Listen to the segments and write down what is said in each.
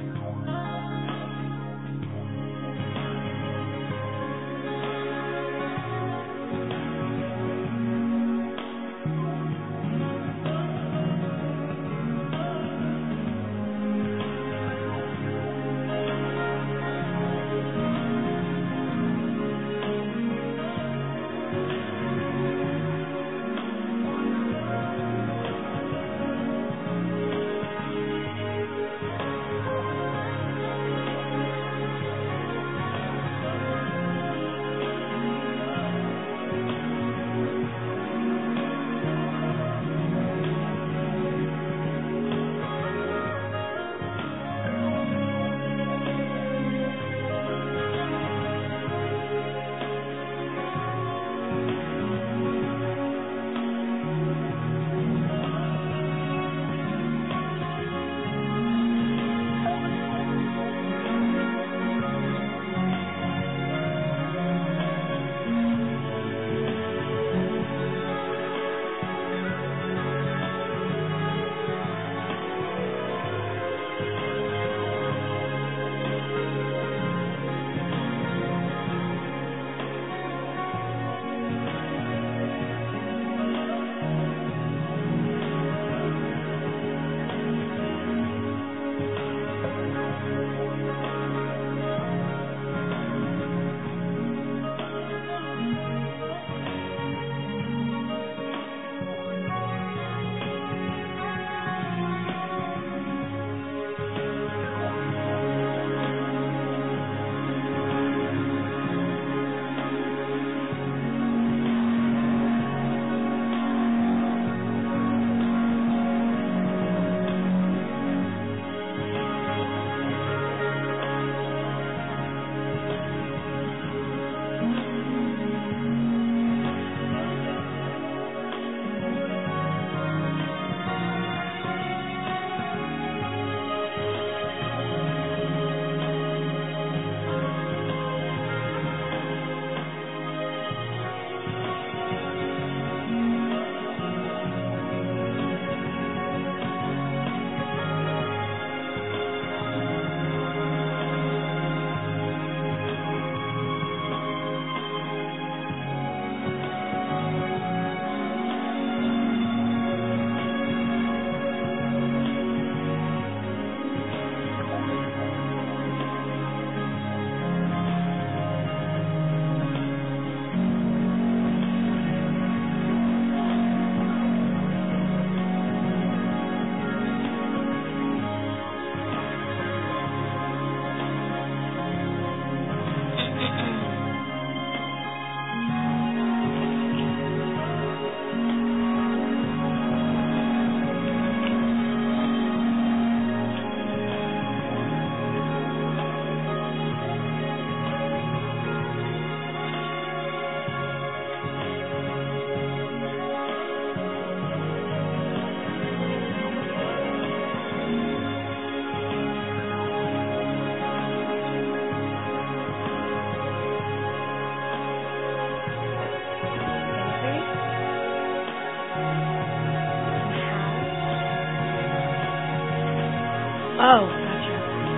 Oh, gotcha.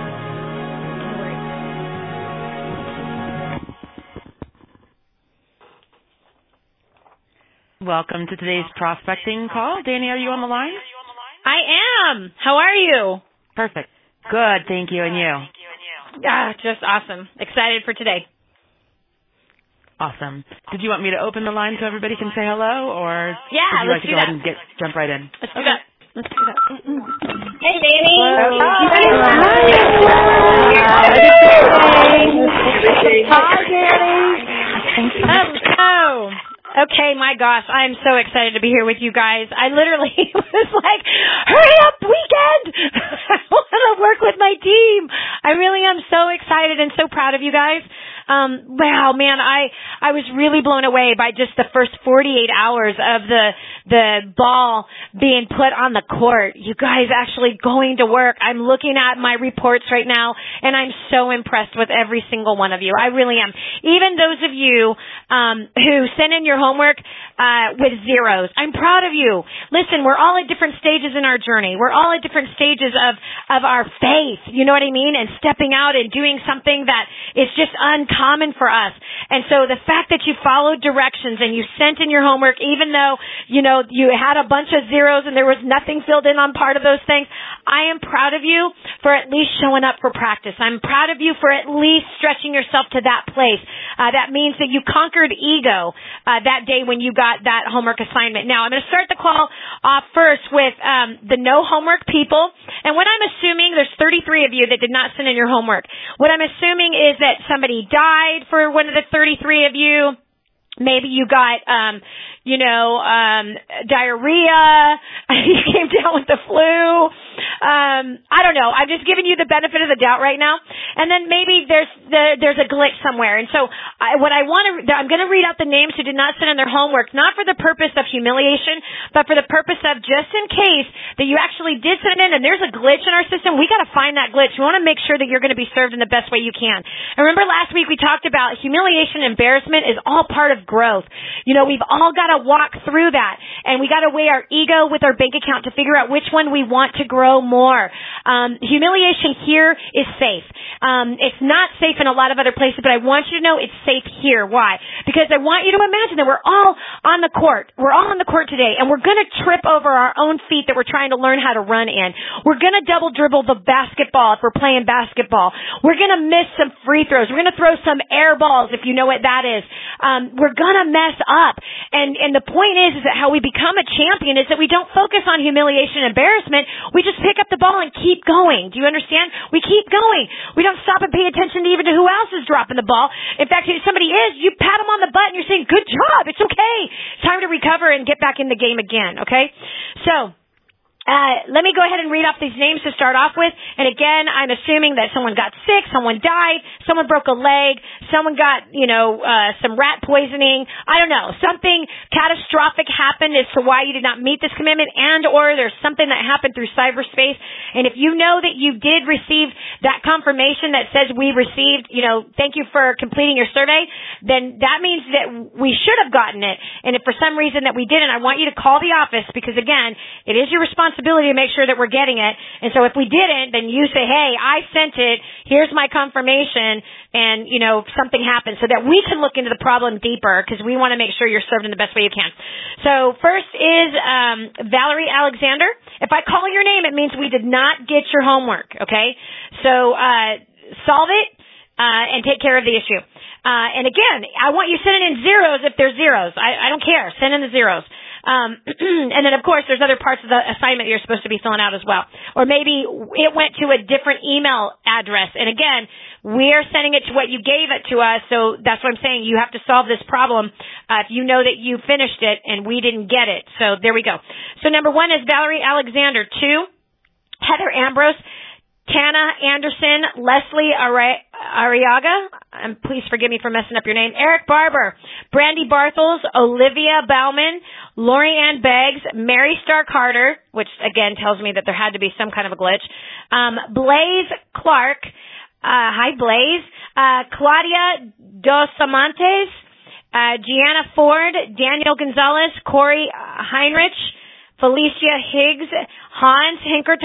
No worries. Welcome to today's prospecting call. Danny, are you on the line? I am. How are you? Perfect. Good, thank you. And you? Just awesome. Excited for today. Awesome. Did you want me to open the line so everybody can say hello, or would you like to go ahead and jump right in? Let's do that. Let's do that. Hey, Danny. Hello. Hi, Danny. Hello. Okay, my gosh, I'm so excited to be here with you guys. I literally was like, hurry up, weekend! I want to work with my team. I really am so excited and so proud of you guys. Wow, man, I was really blown away by just the first 48 hours of the ball being put on the court. You guys actually going to work. I'm looking at my reports right now, and I'm so impressed with every single one of you. I really am. Even those of you who sent in your homework with zeros. I'm proud of you. Listen, we're all at different stages in our journey. We're all at different stages of our faith. You know what I mean? And stepping out and doing something that is just uncommon for us. And so the fact that you followed directions and you sent in your homework, even though, you had a bunch of zeros and there was nothing filled in on part of those things, I am proud of you for at least showing up for practice. I'm proud of you for at least stretching yourself to that place. That means that you conquered ego that day when you got that homework assignment. Now, I'm going to start the call off first with the no homework people. And what I'm assuming, there's 33 of you that did not send in your homework. What I'm assuming is that somebody died for one of the 33 of you. Maybe you got, diarrhea. You came down with the flu. I don't know. I'm just giving you the benefit of the doubt right now. And then maybe there's a glitch somewhere. And so I'm going to read out the names who did not send in their homework, not for the purpose of humiliation, but for the purpose of just in case that you actually did send it in and there's a glitch in our system. We got to find that glitch. We want to make sure that you're going to be served in the best way you can. And remember last week we talked about humiliation and embarrassment is all part of growth. We've all got to walk through that, and we got to weigh our ego with our bank account to figure out which one we want to grow more. Humiliation here is safe. It's not safe in a lot of other places, but I want you to know it's safe here. Why? Because I want you to imagine that we're all on the court. We're all on the court today, and we're going to trip over our own feet that we're trying to learn how to run in. We're going to double dribble the basketball if we're playing basketball. We're going to miss some free throws. We're going to throw some air balls if you know what that is. We're going to mess up. And the point is that how we become a champion is that we don't focus on humiliation and embarrassment. We just pick up the ball and keep going. Do you understand? We keep going. We don't stop and pay attention even to who else is dropping the ball. In fact, if somebody is, you pat them on the butt and you're saying, good job. It's okay. It's time to recover and get back in the game again. Okay? So, let me go ahead and read off these names to start off with. And again, I'm assuming that someone got sick, someone died, someone broke a leg, someone got, some rat poisoning. I don't know. Something catastrophic happened as to why you did not meet this commitment, and or there's something that happened through cyberspace. And if you know that you did receive that confirmation that says we received, thank you for completing your survey, then that means that we should have gotten it. And if for some reason that we didn't, I want you to call the office because, again, it is your responsibility to make sure that we're getting it. And so if we didn't, then you say, hey, I sent it. Here's my confirmation. And, something happened so that we can look into the problem deeper because we want to make sure you're served in the best way you can. So first is Valerie Alexander. If I call your name, it means we did not get your homework, okay? So solve it and take care of the issue. And again, I want you sending in zeros if there's zeros. I don't care. Send in the zeros. And then, of course, there's other parts of the assignment you're supposed to be filling out as well. Or maybe it went to a different email address. And again, we're sending it to what you gave it to us. So that's what I'm saying. You have to solve this problem if you know that you finished it and we didn't get it. So there we go. So number 1 is Valerie Alexander. 2, Heather Ambrose. Tana Anderson, Leslie Arriaga, please forgive me for messing up your name, Eric Barber, Brandy Bartels, Olivia Bauman, Lori Ann Beggs, Mary Star Carter, which again tells me that there had to be some kind of a glitch, Blaze Clark, hi Blaze, Claudia Dos Amantes, Gianna Ford, Daniel Gonzalez, Corey Heinrich, Felicia Higgs, Hans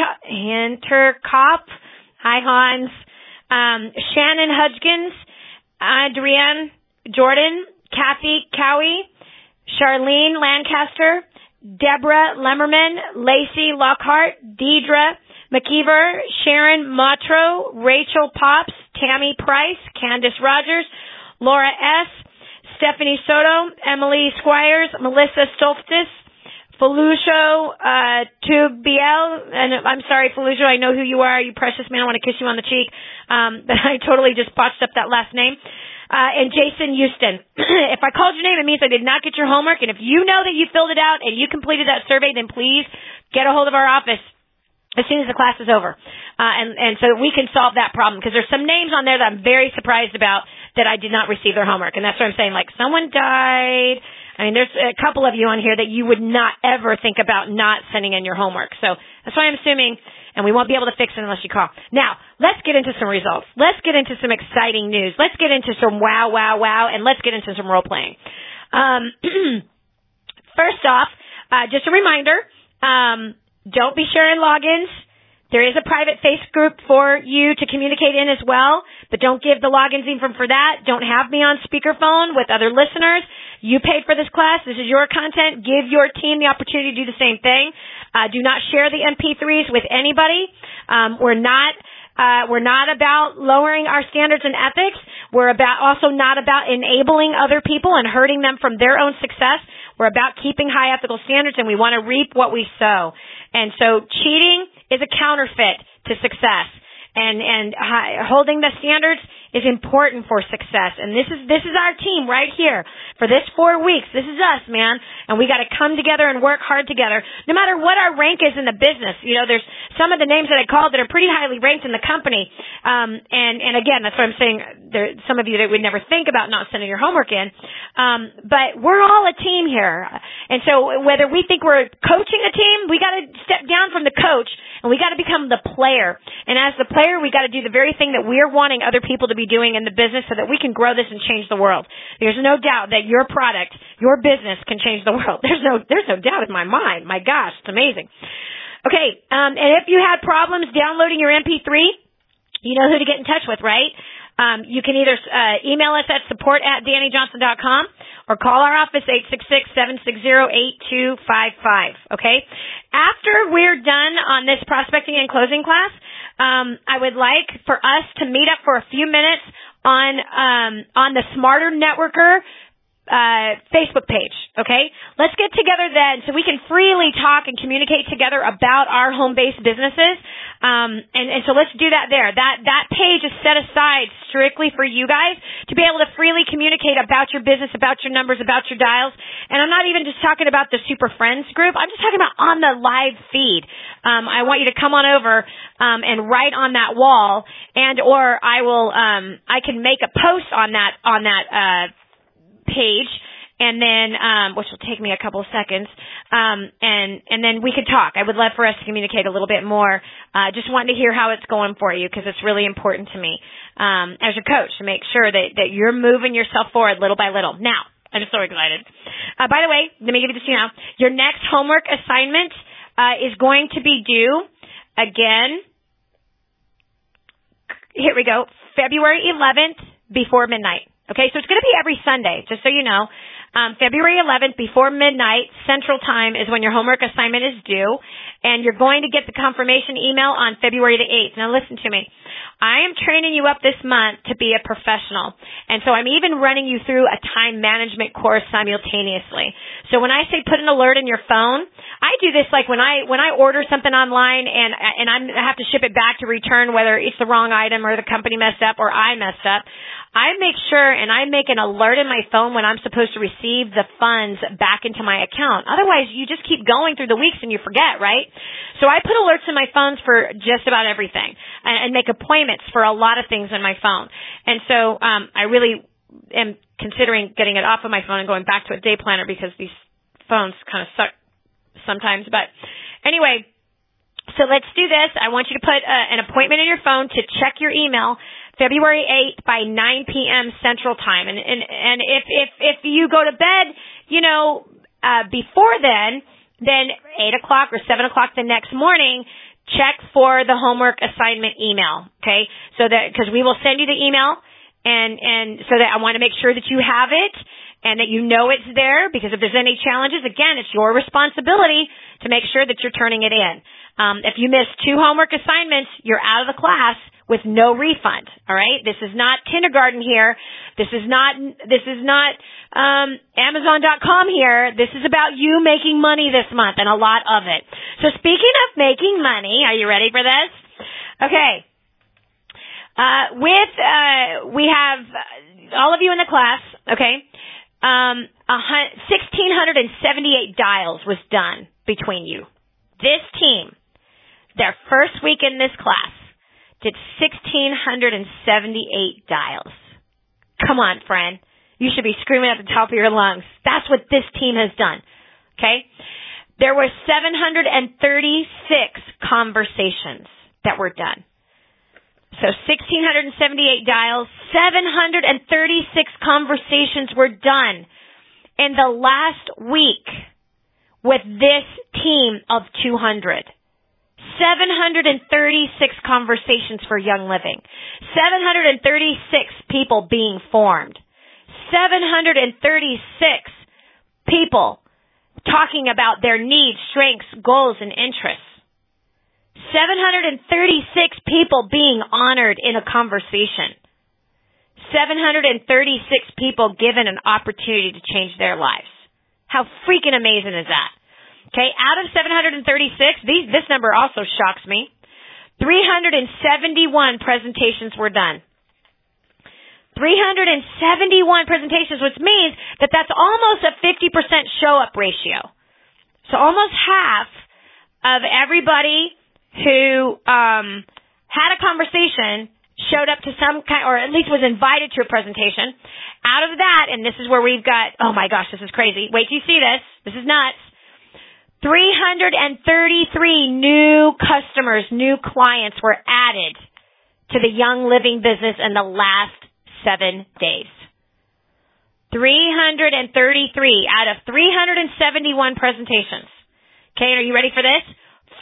Hinterkopf, hi Hans, Shannon Hudgens, Adrienne Jordan, Kathy Cowie, Charlene Lancaster, Deborah Lemmerman, Lacey Lockhart, Deidre McKeever, Sharon Matro, Rachel Pops, Tammy Price, Candace Rogers, Laura S., Stephanie Soto, Emily Squires, Melissa Stolftis, Felucio Tubiel, and I'm sorry, Felucio, I know who you are, you precious man, I want to kiss you on the cheek, but I totally just botched up that last name, and Jason Houston. If I called your name, it means I did not get your homework, and if you know that you filled it out and you completed that survey, then please get a hold of our office as soon as the class is over, and so we can solve that problem, because there's some names on there that I'm very surprised about that I did not receive their homework. And that's what I'm saying. Like, someone died. I mean, there's a couple of you on here that you would not ever think about not sending in your homework. So that's why I'm assuming, and we won't be able to fix it unless you call. Now, let's get into some results. Let's get into some exciting news. Let's get into some wow, and let's get into some role playing. First off, just a reminder, don't be sharing logins. There is a private Facebook group for you to communicate in as well, but don't give the logins even for that. Don't have me on speakerphone with other listeners. You paid for this class. This is your content. Give your team the opportunity to do the same thing. Do not share the MP3s with anybody. We're not about lowering our standards and ethics. We're also not about enabling other people and hurting them from their own success. We're about keeping high ethical standards, and we want to reap what we sow. And so cheating is a counterfeit to success. And holding the standards is important for success. And this is our team right here for this 4 weeks. This is us, man. And we got to come together and work hard together, no matter what our rank is in the business. You know, there's some of the names that I called that are pretty highly ranked in the company. And again, that's what I'm saying. There some of you that would never think about not sending your homework in. But we're all a team here. And so whether we think we're coaching a team, we got to step down from the coach and we got to become the player. And as the player, we got to do the very thing that we're wanting other people to be doing in the business so that we can grow this and change the world. There's no doubt that your product, your business can change the world. There's no doubt in my mind. My gosh, it's amazing. Okay, and if you had problems downloading your MP3, you know who to get in touch with, right? You can either email us at support@DannyJohnson.com or call our office 866-760-8255, okay? After we're done on this prospecting and closing class, I would like for us to meet up for a few minutes on the Smarter Networker Facebook page, okay? Let's get together then so we can freely talk and communicate together about our home-based businesses. And so let's do that there. That page is set aside strictly for you guys to be able to freely communicate about your business, about your numbers, about your dials. And I'm not even just talking about the Super Friends group. I'm just talking about on the live feed. I want you to come on over and write on that wall, or I can make a post on that page, and then which will take me a couple of seconds, and then we could talk. I would love for us to communicate a little bit more. Just wanting to hear how it's going for you, because it's really important to me as your coach to make sure that you're moving yourself forward little by little. Now, I'm so excited. By the way, let me give you this now. Your next homework assignment is going to be due again. Here we go, February 11th before midnight. Okay, so it's going to be every Sunday, just so you know. February 11th before midnight Central Time is when your homework assignment is due, and you're going to get the confirmation email on February the 8th. Now listen to me. I am training you up this month to be a professional, and so I'm even running you through a time management course simultaneously. So when I say put an alert in your phone, I do this like when I order something online and I have to ship it back to return, whether it's the wrong item or the company messed up or I messed up. I make sure and I make an alert in my phone when I'm supposed to receive the funds back into my account. Otherwise, you just keep going through the weeks and you forget, right? So I put alerts in my phones for just about everything and make appointments for a lot of things in my phone. And so I really am considering getting it off of my phone and going back to a day planner, because these phones kind of suck sometimes. But anyway, so let's do this. I want you to put an appointment in your phone to check your email February 8th by 9 p.m. Central Time. And if you go to bed, before then 8 o'clock or 7 o'clock the next morning, check for the homework assignment email, okay? So that, because we will send you the email, and so that I want to make sure that you have it and that you know it's there, because if there's any challenges, again, it's your responsibility to make sure that you're turning it in. If you miss 2 homework assignments, you're out of the class with no refund. All right? This is not kindergarten here. This is not Amazon.com here. This is about you making money this month, and a lot of it. So speaking of making money, are you ready for this? Okay. We have all of you in the class, okay? 1,678 dials was done between you. This team, their first week in this class, did 1,678 dials. Come on, friend. You should be screaming at the top of your lungs. That's what this team has done. Okay? There were 736 conversations that were done. So 1,678 dials, 736 conversations were done in the last week with this team of 200. 736 conversations for Young Living. 736 people being formed. 736 people talking about their needs, strengths, goals, and interests. 736 people being honored in a conversation. 736 people given an opportunity to change their lives. How freaking amazing is that? Okay, out of 736, this number also shocks me. 371 presentations were done. 371 presentations, which means that that's almost a 50% show-up ratio. So almost half of everybody who had a conversation showed up to some kind, or at least was invited to a presentation. Out of that, and this is where we've got, oh my gosh, this is crazy. Wait till you see this. This is nuts. 333 new customers, new clients were added to the Young Living business in the last 7 days. 333 out of 371 presentations. Okay, are you ready for this?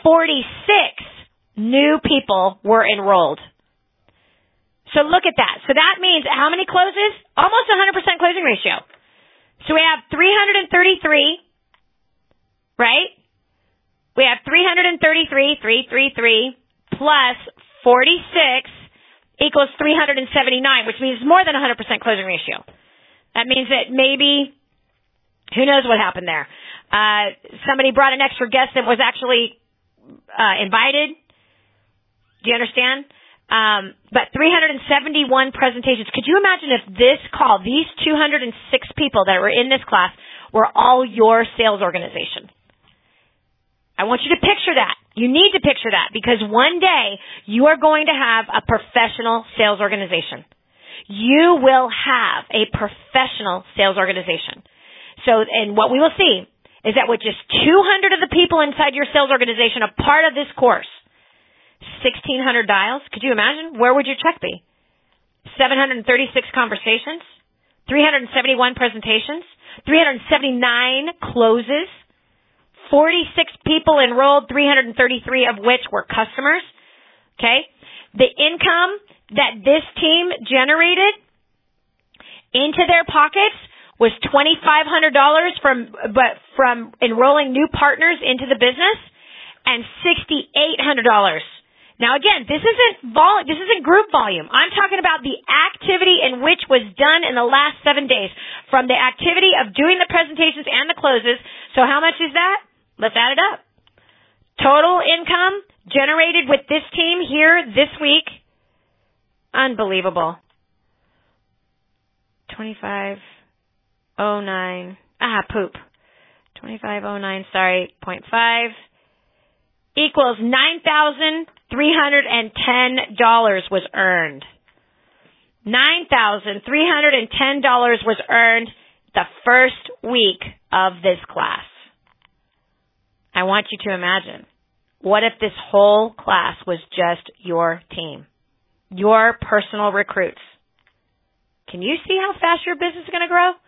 46 new people were enrolled. So look at that. So that means how many closes? Almost 100% closing ratio. So we have 333, right? We have 333 plus 46 equals 379, which means more than 100% closing ratio. That means that maybe, who knows what happened there. Somebody brought an extra guest that was actually invited. Do you understand? But 371 presentations. Could you imagine if this call, these 206 people that were in this class, were all your sales organization? I want you to picture that. You need to picture that because one day you are going to have a professional sales organization. You will have a professional sales organization. So, and what we will see is that with just 200 of the people inside your sales organization, a part of this course, 1,600 dials, could you imagine? Where would your check be? 736 conversations, 371 presentations, 379 closes, 46 people enrolled, 333 of which were customers. Okay? The income that this team generated into their pockets was $2,500 from enrolling new partners into the business and $6,800. Now again, this isn't group volume. I'm talking about the activity in which was done in the last 7 days, from the activity of doing the presentations and the closes. So how much is that? Let's add it up. Total income generated with this team here this week. Unbelievable. 2509. 2509, sorry, 0.5 equals $9,310 was earned. $9,310 was earned the first week of this class. I want you to imagine, what if this whole class was just your team, your personal recruits? Can you see how fast your business is going to grow?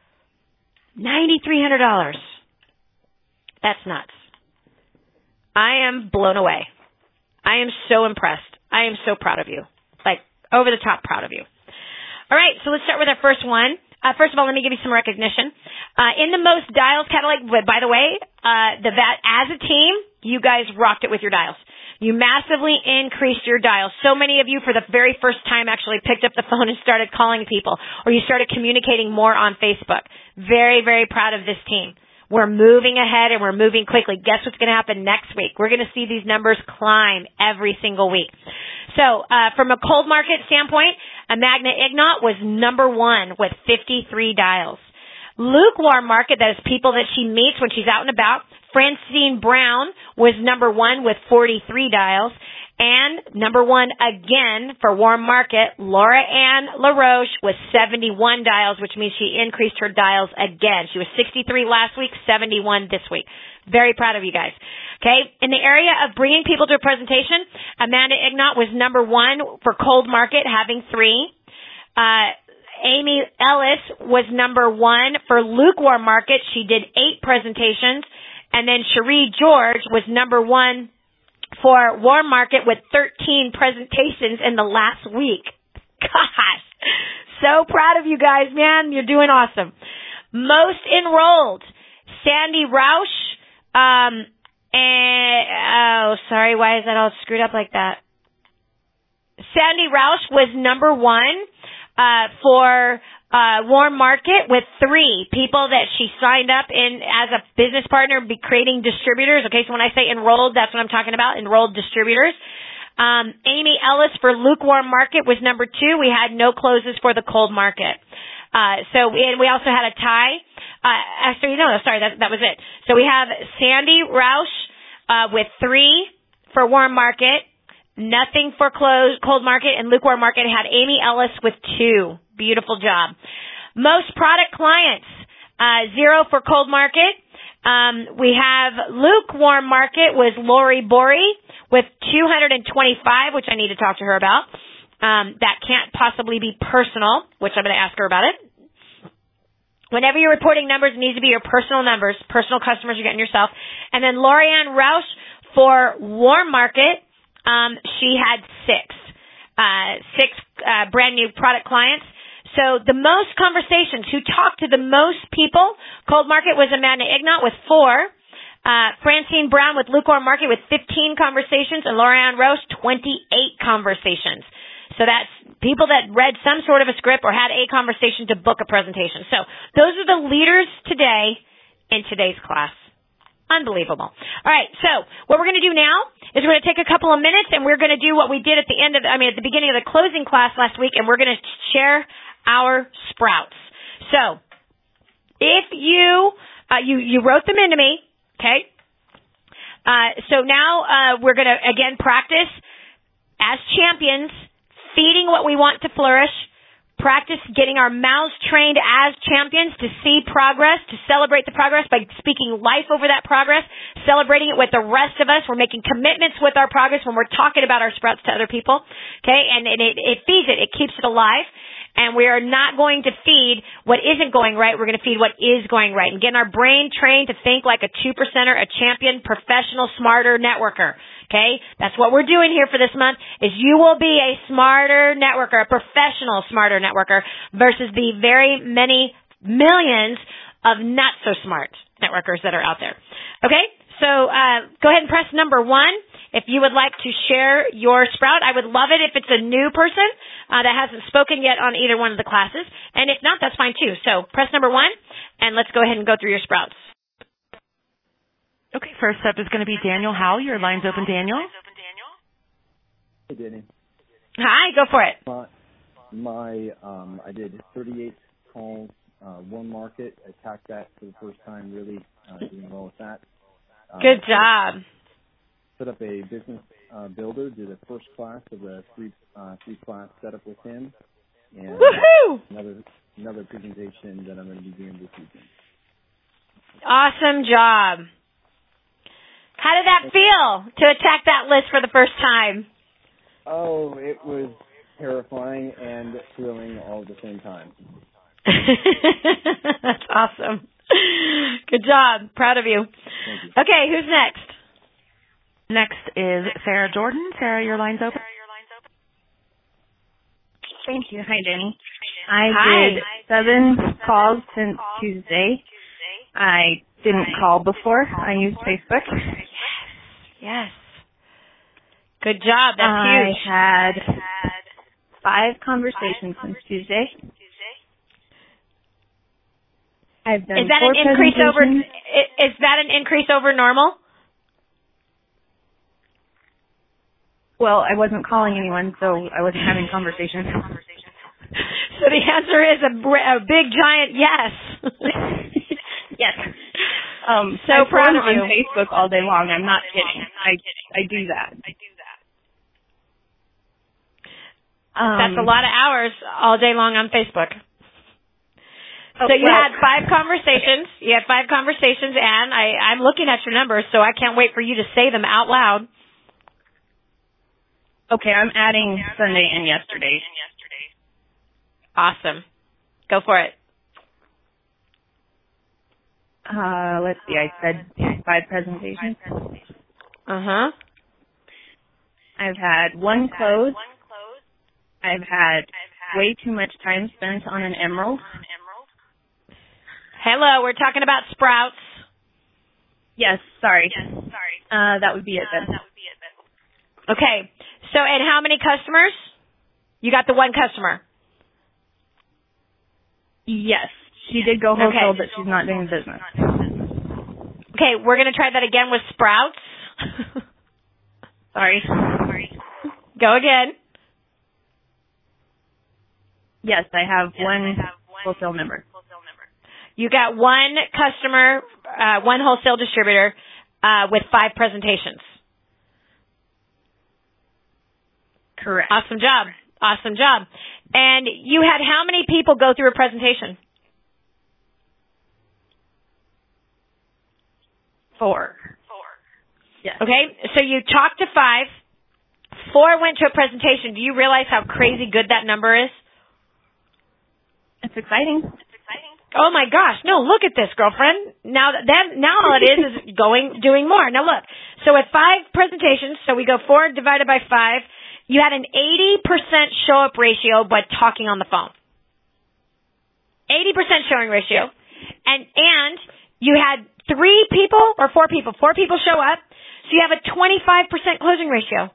$9,300. That's nuts. I am blown away. I am so impressed. I am so proud of you. Like, over the top proud of you. All right, so let's start with our first one. First of all, let me give you some recognition. In the most dials catalog, by the way, as a team, you guys rocked it with your dials. You massively increased your dials. So many of you, for the very first time, actually picked up the phone and started calling people, or you started communicating more on Facebook. Very, very proud of this team. We're moving ahead and we're moving quickly. Guess what's going to happen next week? We're going to see these numbers climb every single week. So, from a cold market standpoint, Magna Ignot was number one with 53 dials. Lukewarm market, that is people that she meets when she's out and about, Francine Brown was number one with 43 dials. And number one again for warm market, Laura Ann LaRoche was 71 dials, which means she increased her dials again. She was 63 last week, 71 this week. Very proud of you guys. Okay. In the area of bringing people to a presentation, Amanda Ignat was number one for cold market, having 3. Amy Ellis was number one for lukewarm market. She did 8 presentations. And then Cherie George was number one for warm market with 13 presentations in the last week. Gosh, so proud of you guys, man. You're doing awesome. Most enrolled, Sandy Roush. Sorry, why is that all screwed up like that? Sandy Roush was number one for warm market with 3 people that she signed up in as a business partner, be creating distributors. Okay, so when I say enrolled, that's what I'm talking about, enrolled distributors. Amy Ellis for lukewarm market was number 2. We had no closes for the cold market. We also had a tie. That was it. So we have Sandy Roush with 3 for warm market, nothing for cold market, and lukewarm market had Amy Ellis with 2. Beautiful job. Most product clients, 0 for cold market. We have lukewarm market was Lori Borey with 225, which I need to talk to her about. That can't possibly be personal, which I'm going to ask her about it. Whenever you're reporting numbers, it needs to be your personal numbers, personal customers you're getting yourself. And then Lorianne Roush for warm market, she had 6 brand new product clients. So the most conversations, who talked to the most people, cold market was Amanda Ignat with 4. Francine Brown with lukewarm market with 15 conversations, and Lorianne Roche, 28 conversations. So that's people that read some sort of a script or had a conversation to book a presentation. So those are the leaders today in today's class. Unbelievable. All right, so what we're going to do now is we're going to take a couple of minutes and we're going to do what we did at the beginning of the closing class last week, and we're going to share our sprouts. So if you wrote them into me, okay? So now we're going to, again, practice as champions, feeding what we want to flourish, practice getting our mouths trained as champions to see progress, to celebrate the progress by speaking life over that progress, celebrating it with the rest of us. We're making commitments with our progress when we're talking about our sprouts to other people, okay? And it feeds it. It keeps it alive. And we are not going to feed what isn't going right. We're going to feed what is going right. And getting our brain trained to think like a 2%er, a champion, professional, smarter networker. Okay? That's what we're doing here for this month, is you will be a smarter networker, a professional smarter networker, versus the very many millions of not so smart networkers that are out there. Okay? So go ahead and press number 1. If you would like to share your sprout, I would love it if it's a new person that hasn't spoken yet on either one of the classes. And if not, that's fine too. So press number 1, and let's go ahead and go through your sprouts. Okay, first up is going to be Daniel Howell. Your line's open, Daniel. Hey, Danny. Hi, go for it. I did 38 calls, one market, attacked that for the first time, really doing well with that. Good job. Set up a business builder, did a first class of a three class setup with him, and woohoo! Another presentation that I'm going to be doing this weekend. Awesome job. How did that feel to attack that list for the first time? Oh, it was terrifying and thrilling all at the same time. That's awesome. Good job. Proud of you. Thank you. Okay, who's next? Next is Sarah Jordan. Sarah, your line's open. Thank you. Hi, Danny. I did 7 calls since Tuesday. I didn't call before. I used Facebook. Yes. Good job. That's huge. I had 5 conversations since Tuesday. I've done Is that 4 an increase over? presentations. Is that an increase over normal? Well, I wasn't calling anyone, so I wasn't having conversations. So the answer is a big giant yes. Yes. So I proud of on you. Facebook all day long. I'm not kidding. I do that. That's a lot of hours all day long on Facebook. So you had 5 conversations. You had 5 conversations, and I'm looking at your numbers, so I can't wait for you to say them out loud. Okay, I'm adding Sunday and yesterday. Awesome. Go for it. Let's see, I said 5 presentations. Uh-huh. I've had 1 close. I've had way too much time spent on an emerald. Hello, we're talking about Sprouts. Yes, sorry. That would be it then. Okay, so and how many customers? You got the 1 customer. Yes, she did go wholesale, but she's not doing business. Okay, we're going to try that again with Sprouts. Sorry. Go again. Yes, I have 1 wholesale member. You got 1 customer, 1 wholesale distributor with 5 presentations. Correct. Awesome job. Awesome job. And you had how many people go through a presentation? 4. Yes. Okay, so you talked to 5. 4 went to a presentation. Do you realize how crazy good that number is? It's exciting. Oh my gosh! No, look at this, girlfriend. Now all it is doing more. Now look. So with 5 presentations, so we go 4 divided by 5. You had an 80% show up ratio by talking on the phone. 80% showing ratio, and you had 3 people or 4 people. 4 people show up, so you have a 25% closing ratio.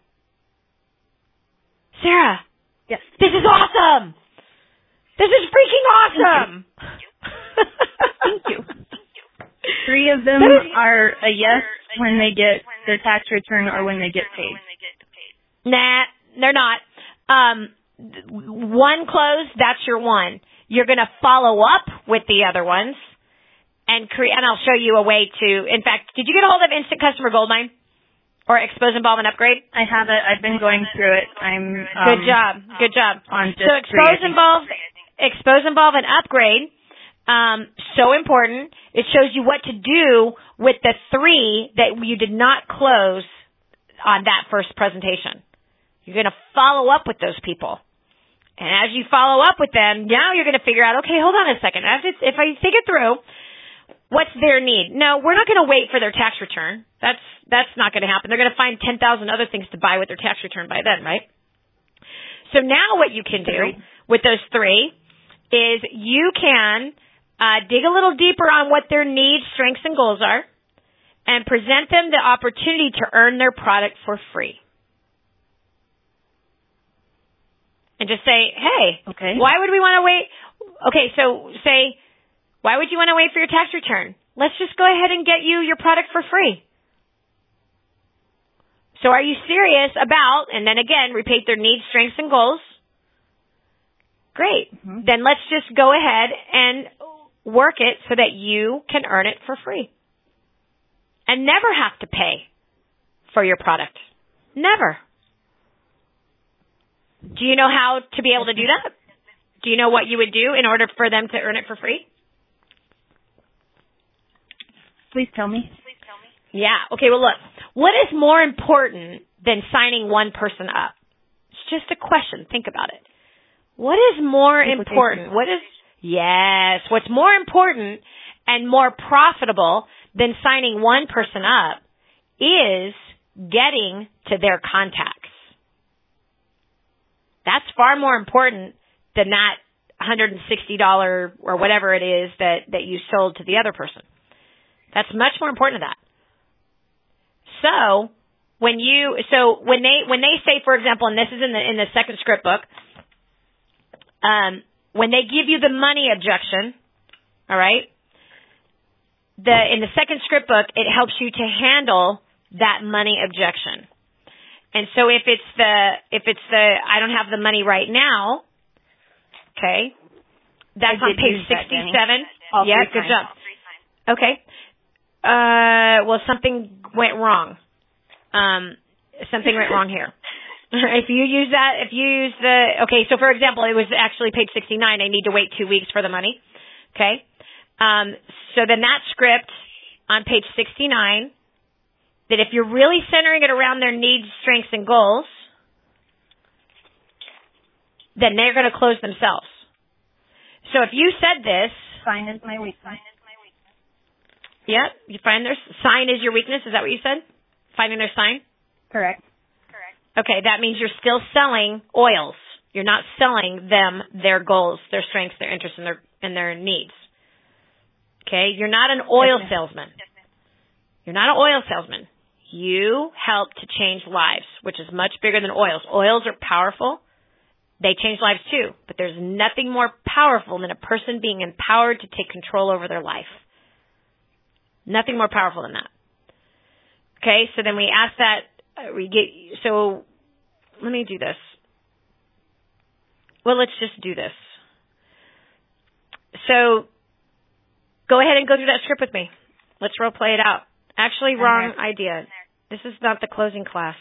Sarah. Yes. This is awesome. This is freaking awesome. Thank you. 3 of them are a yes when they get their tax return or when they get paid. Nah, they're not. 1 close, that's your 1. You're going to follow up with the other ones and I'll show you a way to, in fact, did you get a hold of Instant Customer Goldmine or Expose, Involve, and Upgrade? I have it. I've been going through it. Good job. So Expose, Involve, and Upgrade, so important. It shows you what to do with the 3 that you did not close on that first presentation. You're going to follow up with those people. And as you follow up with them, now you're going to figure out, okay, hold on a second. If I think it through, what's their need? No, we're not going to wait for their tax return. That's not going to happen. They're going to find 10,000 other things to buy with their tax return by then, right? So now what you can do with those 3 is you can dig a little deeper on what their needs, strengths, and goals are and present them the opportunity to earn their product for free. And just say, hey, why would we want to wait? Okay, so say, why would you want to wait for your tax return? Let's just go ahead and get you your product for free. So are you serious about, and then again, repeat their needs, strengths, and goals. Great. Mm-hmm. Then let's just go ahead and work it so that you can earn it for free. And never have to pay for your product. Never. Do you know how to be able to do that? Do you know what you would do in order for them to earn it for free? Please tell me. Yeah. Okay, well, look. What is more important than signing one person up? It's just a question. Think about it. What is more important? What's more important and more profitable than signing one person up is getting to their contacts. That's far more important than that $160 or whatever it is that you sold to the other person. That's much more important than that. So when they say, for example, and this is in the second script book, when they give you the money objection, all right, in the second script book, it helps you to handle that money objection. And so if it's the I don't have the money right now, okay, that's on page 67. Yeah, good job. Okay. Well, something went wrong. Something went wrong here. If you use so for example, it was actually page 69. I need to wait 2 weeks for the money. Okay. So then that script on page 69, that if you're really centering it around their needs, strengths, and goals, then they're going to close themselves. So if you said this. Sign is my weakness. Yeah, you find their sign is your weakness. Is that what you said? Finding their sign? Correct. Okay, that means you're still selling oils. You're not selling them their goals, their strengths, their interests, and their needs. Okay, you're not an oil salesman. You're not an oil salesman. You help to change lives, which is much bigger than oils. Oils are powerful. They change lives too, but there's nothing more powerful than a person being empowered to take control over their life. Nothing more powerful than that. Okay, so then we ask that, so let me do this. Well, let's just do this. So go ahead and go through that script with me. Let's role play it out. Actually, wrong idea. This is not the closing class.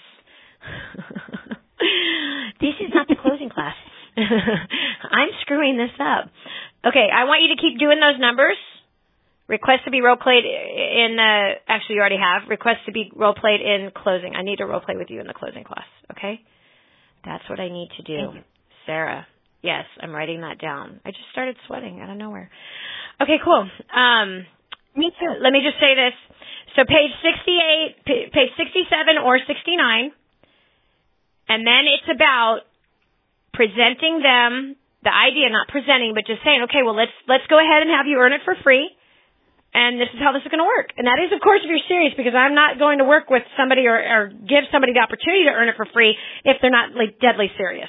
This is not the closing class. I'm screwing this up. Okay, I want you to keep doing those numbers. Request to be role played in, actually you already have. Request to be role played in closing. I need to role play with you in the closing class, okay? That's what I need to do. Sarah, yes, I'm writing that down. I just started sweating out of nowhere. Okay, cool. Me too. Let me just say this. So page 68, page 67 or 69, and then it's about presenting them the idea, not presenting, but just saying, okay, well, let's go ahead and have you earn it for free. And this is how this is going to work. And that is, of course, if you're serious, because I'm not going to work with somebody or give somebody the opportunity to earn it for free if they're not like deadly serious.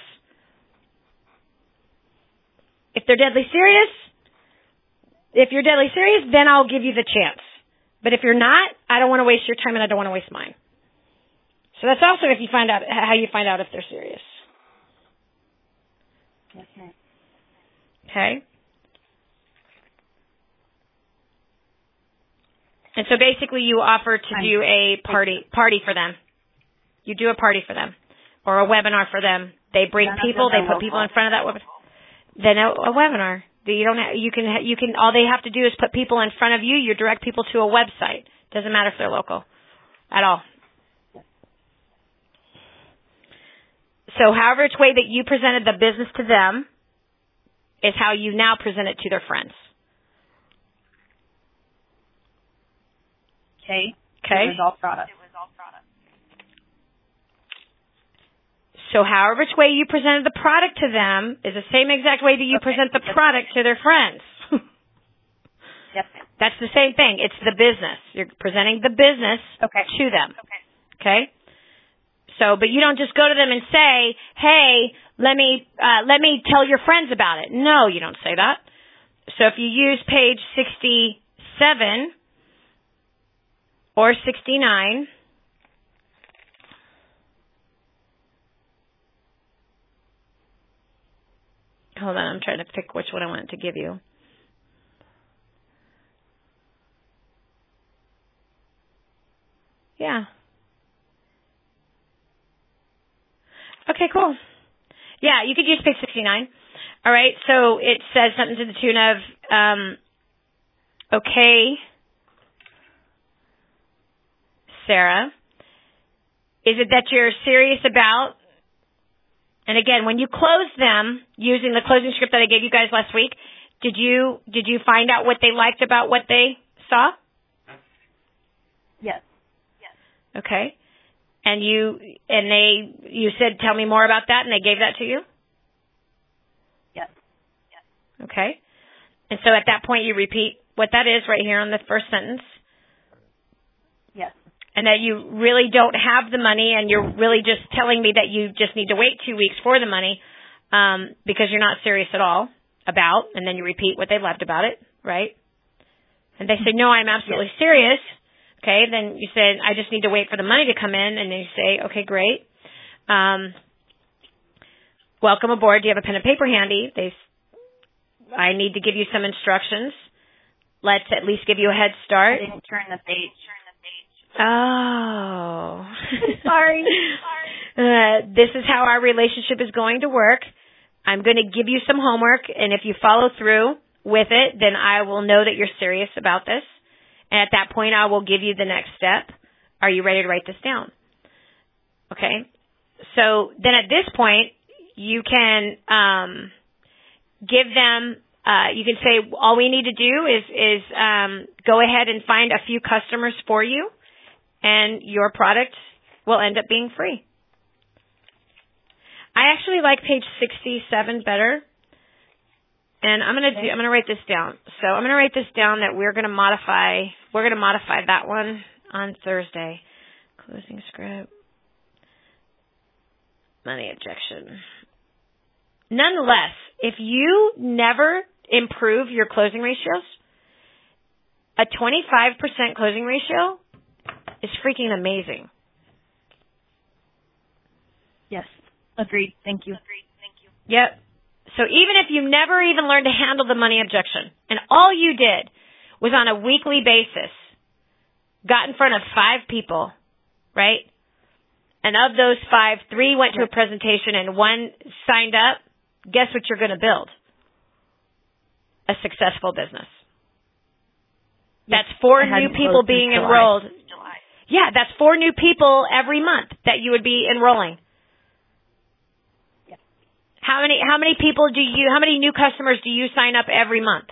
If they're deadly serious, if you're deadly serious, then I'll give you the chance. But if you're not, I don't want to waste your time and I don't want to waste mine. So that's also if you find out how you find out if they're serious. Okay. And so basically you offer to do a party for them. You do a party for them or a webinar for them. They bring people, they put people in front of that webinar. Then a webinar. You can all they have to do is put people in front of you. You direct people to a website. Doesn't matter if they're local at all. So however which way that you presented the business to them is how you now present it to their friends. Okay. It was all product. So however which way you presented the product to them is the same exact way that you present the product to their friends. Yep. That's the same thing. It's the business. You're presenting the business to them. Okay? So, but you don't just go to them and say, hey, let me tell your friends about it. No, you don't say that. So if you use page 67 or 69, hold on, I'm trying to pick which one I want to give you. Yeah. Okay, cool. Yeah, you could use page 69. All right, so it says something to the tune of, okay, Sarah, is it that you're serious about? And again, when you close them using the closing script that I gave you guys last week, did you find out what they liked about what they saw? Yes. Okay. And you said, tell me more about that, and they gave that to you? Yes. Okay. And so at that point you repeat what that is right here on the first sentence. Yes. And that you really don't have the money, and you're really just telling me that you just need to wait 2 weeks for the money because you're not serious at all about, and then you repeat what they loved about it, right? And they say, no, I'm absolutely serious. Okay, then you said, I just need to wait for the money to come in, and then you say, okay, great. Welcome aboard. Do you have a pen and paper handy? I need to give you some instructions. Let's at least give you a head start. I didn't turn the page. Oh. Sorry. This is how our relationship is going to work. I'm going to give you some homework, and if you follow through with it, then I will know that you're serious about this. And at that point, I will give you the next step. Are you ready to write this down? Okay. So then at this point, you can give them, you can say, all we need to do is go ahead and find a few customers for you, and your product will end up being free. I actually like page 67 better. And I'm gonna write this down. So I'm gonna write this down that we're gonna modify that one on Thursday. Closing script. Money objection. Nonetheless, if you never improve your closing ratios, a 25% closing ratio is freaking amazing. Yes. Agreed. Thank you. Yep. So even if you never even learned to handle the money objection, and all you did was on a weekly basis, got in front of 5 people, right? And of those 5, 3 went to a presentation and 1 signed up, guess what you're going to build? A successful business. That's 4 new people being enrolled. Yeah, that's 4 new people every month that you would be enrolling. How many new customers do you sign up every month?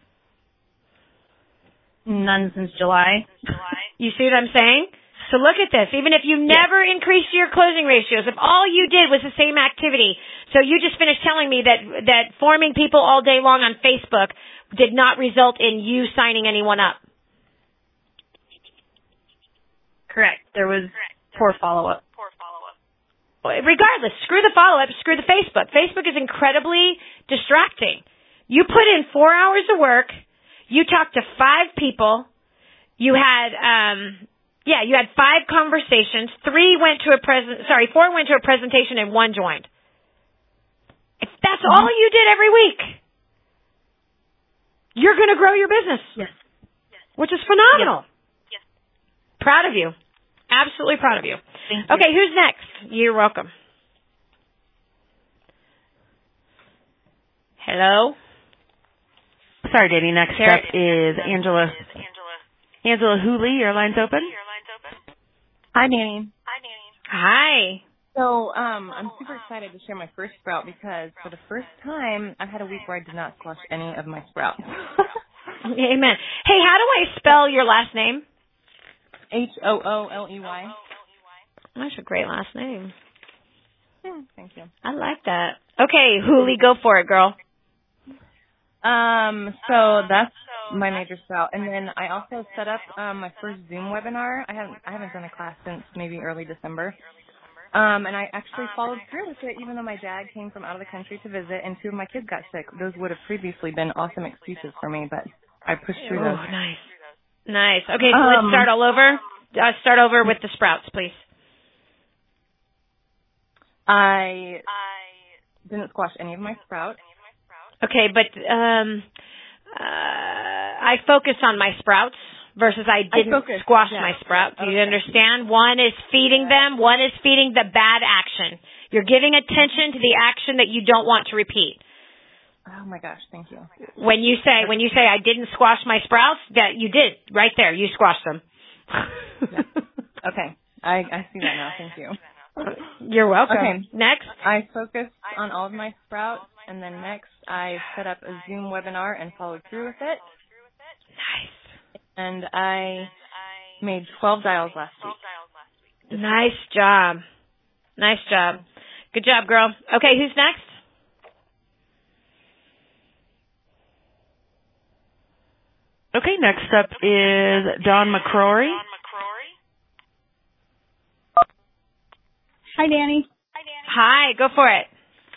None since July. You see what I'm saying? So look at this. Even if you never increased your closing ratios, if all you did was the same activity, so you just finished telling me that forming people all day long on Facebook did not result in you signing anyone up. Correct. There was poor follow-up. Regardless, screw the follow-up, screw the Facebook. Facebook is incredibly distracting. You put in 4 hours of work. You talked to 5 people. You had, you had 5 conversations. 4 went to a presentation and 1 joined. If that's all you did every week, you're going to grow your business. Yes. Which is phenomenal. Yes. Proud of you. Absolutely proud of you. Thank you. Okay, who's next? You're welcome. Hello? Sorry, Danny. Next up is Angela. Angela Hooley, your line's open. Hi, Danny. Hi. So, I'm super excited to share my first sprout because for the first time, I've had a week where I did not squash any of my sprouts. Amen. Hey, how do I spell your last name? Hooley. That's a great last name. Yeah, thank you. I like that. Okay, Hooley, go for it, girl. So that's my major sprout, and then I also set up my first Zoom webinar. I haven't done a class since maybe early December. And I actually followed through with it, even though my dad came from out of the country to visit, and 2 of my kids got sick. Those would have previously been awesome excuses for me, but I pushed through those. Oh, nice. Nice. Okay, so let's start all over. Start over with the sprouts, please. I didn't squash any of my sprouts. Okay, but I focused on my sprouts versus I didn't squash my sprouts. Do you understand? One is feeding them. One is feeding the bad action. You're giving attention to the action that you don't want to repeat. Oh my gosh, thank you. When you say I didn't squash my sprouts, that you did right there. You squashed them. Yeah. Okay, I see that now. Thank you. You're welcome. Okay. Next, I focused on all of my sprouts, and then next I set up a Zoom webinar and followed through with it. Nice. And I made 12 dials last week. Nice job. Nice job. Good job, girl. Okay, who's next? Okay, next up is Dawn McCrory. Hi, Danny. Hi, go for it.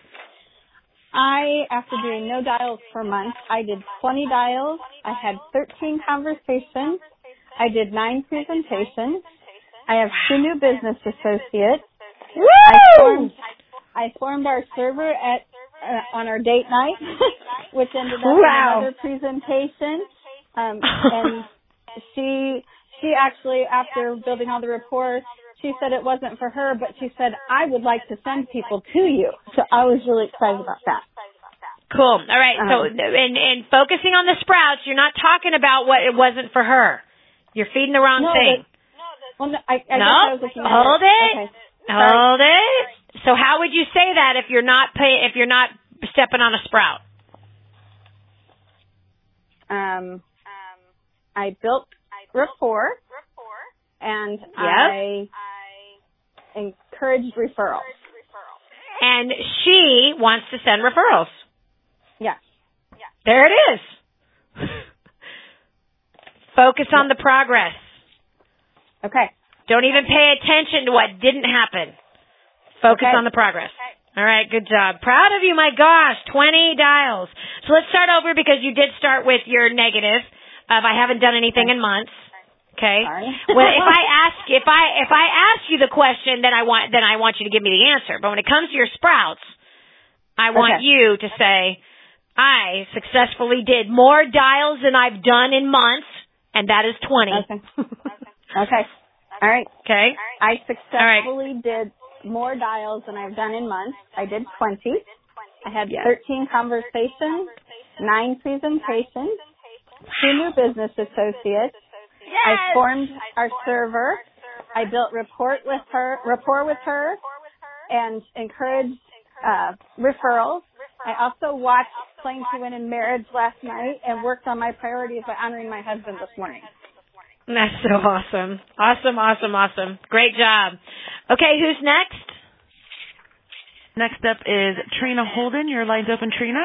After doing no dials for months, I did 20 dials. I had 13 conversations. I did 9 presentations. I have 2 new business associates. Woo! I formed our server on our date night, which ended up in another presentation. And she actually, after building all the rapport, she said it wasn't for her, but she said, I would like to send people to you. So I was really excited about that. Cool. All right. So, in focusing on the sprouts, you're not talking about what it wasn't for her. You're feeding the wrong thing. I guess I was looking at Hold it. Okay. Hold it. So how would you say that if you're not stepping on a sprout? I built rapport, and I encouraged referrals. And she wants to send referrals. Yes. There it is. Focus on the progress. Okay. Don't even pay attention to what didn't happen. Focus on the progress. All right, good job. Proud of you, my gosh, 20 dials. So let's start over because you did start with your negative of I haven't done anything in months. Okay. Sorry. Well, if I ask you the question, then I want you to give me the answer. But when it comes to your sprouts, I want you to say I successfully did more dials than I've done in months, and that is 20. Okay. All right. Okay. I successfully did more dials than I've done in months. I did 20. I had 13 conversations, 9 presentations, 2 new business associates. I formed our server. I built rapport with her, and encouraged referrals. I also watched Playing to Win in Marriage last night and worked on my priorities by honoring my husband this morning. That's so awesome. Awesome. Great job. Okay, who's next? Next up is Trina Holden. Your line's open, Trina.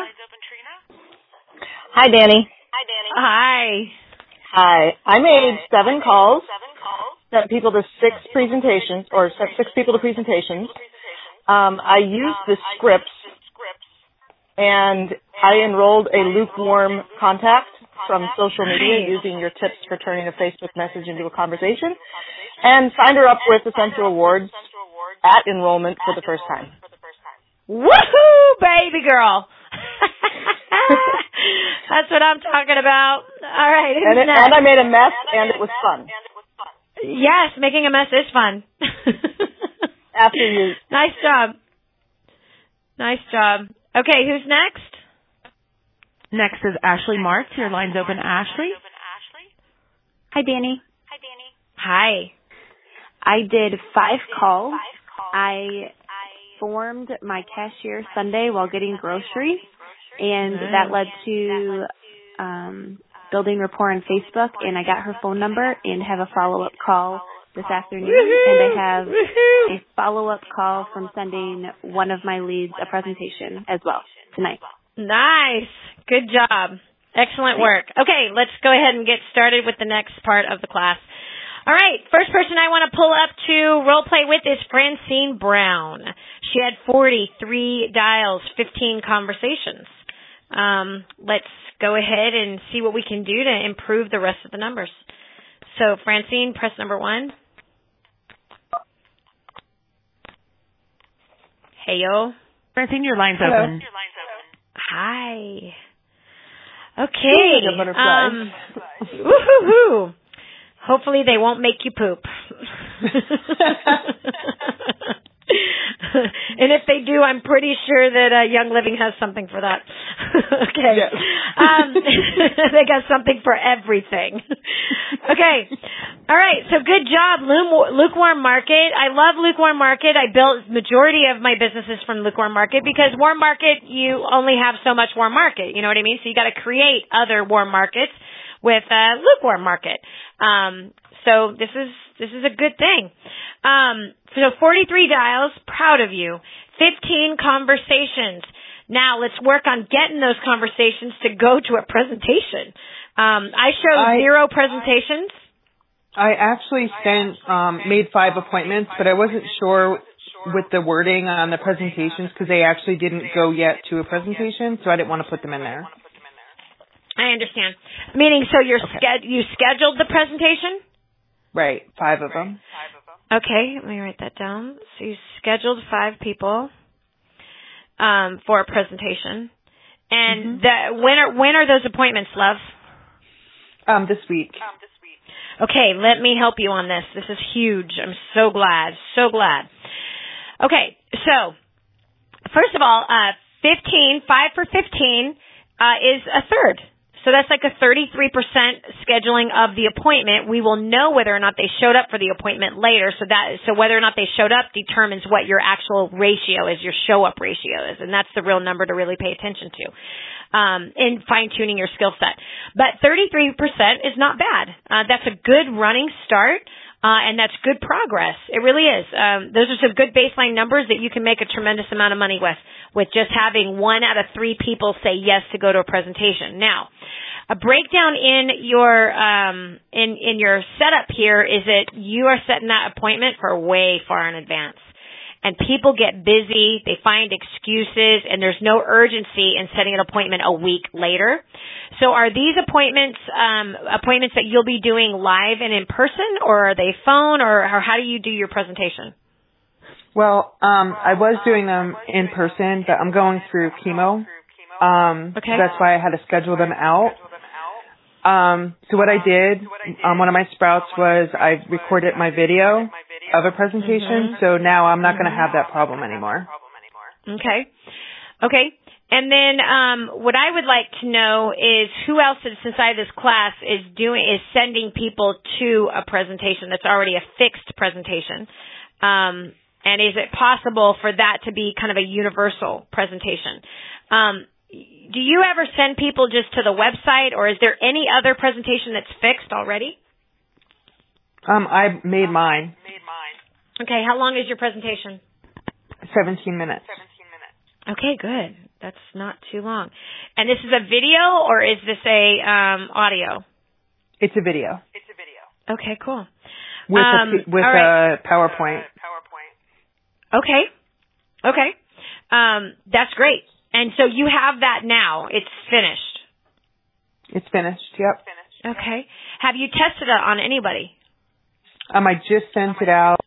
Hi, Danny. Hi. Hi. I made 7 calls, sent people to 6 presentations, or sent 6 people to presentations. I used the scripts, and I enrolled a lukewarm contact from social media using your tips for turning a Facebook message into a conversation, and signed her up with Essential Awards at enrollment for the first time. Woohoo, baby girl. That's what I'm talking about. All right. And I made a mess, and it was fun. Yes, making a mess is fun. After you. Nice job. Okay, who's next? Next is Ashley Marks. Your line's open, Ashley. Hi, Danny. Hi. I did 5 calls. I formed my cashier Sunday while getting groceries, and that led to building rapport on Facebook, and I got her phone number and have a follow-up call this afternoon, and I have a follow-up call from sending one of my leads a presentation as well tonight. Nice. Good job. Excellent work. Okay, let's go ahead and get started with the next part of the class. All right, first person I want to pull up to role play with is Francine Brown. She had 43 dials, 15 conversations. Let's go ahead and see what we can do to improve the rest of the numbers. So, Francine, press number 1. Hey, yo. Francine, your line's open. Hi. Okay. Woohoo! Hopefully they won't make you poop. And if they do, I'm pretty sure that Young Living has something for that. Okay. Yes. They got something for everything. Okay. All right. So good job, Lukewarm Market. I love Lukewarm Market. I built majority of my businesses from Lukewarm Market because Warm Market, you only have so much Warm Market. You know what I mean? So you got to create other warm markets with Lukewarm Market. So this is a good thing. So 43 dials, proud of you. 15 conversations. Now let's work on getting those conversations to go to a presentation. I showed 0 presentations. I actually made 5 appointments, but I wasn't sure with the wording on the presentations because they actually didn't go yet to a presentation, so I didn't want to put them in there. I understand. Meaning, so you scheduled the presentation? Right, 5 of them. Okay, let me write that down. So you scheduled 5 people for a presentation. And when are those appointments, love? This week. Okay, let me help you on this. This is huge. I'm so glad. So glad. Okay, so first of all, 5 for 15 is a third. So that's like a 33% scheduling of the appointment. We will know whether or not they showed up for the appointment later. So whether or not they showed up determines what your actual ratio is, your show up ratio is, and that's the real number to really pay attention to in fine tuning your skill set. But 33% is not bad. That's a good running start. And that's good progress. It really is. Those are some good baseline numbers that you can make a tremendous amount of money with just having 1 out of 3 people say yes to go to a presentation. Now, a breakdown in your in your setup here is that you are setting that appointment for way far in advance. And people get busy, they find excuses, and there's no urgency in setting an appointment a week later. So are these appointments that you'll be doing live and in person, or are they phone, or how do you do your presentation? Well, I was doing them in person, but I'm going through chemo. Okay. So that's why I had to schedule them out. So what I did on one of my sprouts was I recorded my video of a presentation, so now I'm not going to have that problem anymore. Okay. And then what I would like to know is who else inside this class is sending people to a presentation that's already a fixed presentation. And is it possible for that to be kind of a universal presentation? Do you ever send people just to the website, or is there any other presentation that's fixed already? I made mine. Okay, how long is your presentation? 17 minutes. Okay, good. That's not too long. And this is a video, or is this a audio? It's a video. Okay, cool. With a PowerPoint. Okay. That's great. And so you have that now. It's finished. It's finished, yep. Okay. Have you tested it on anybody? I just sent it out.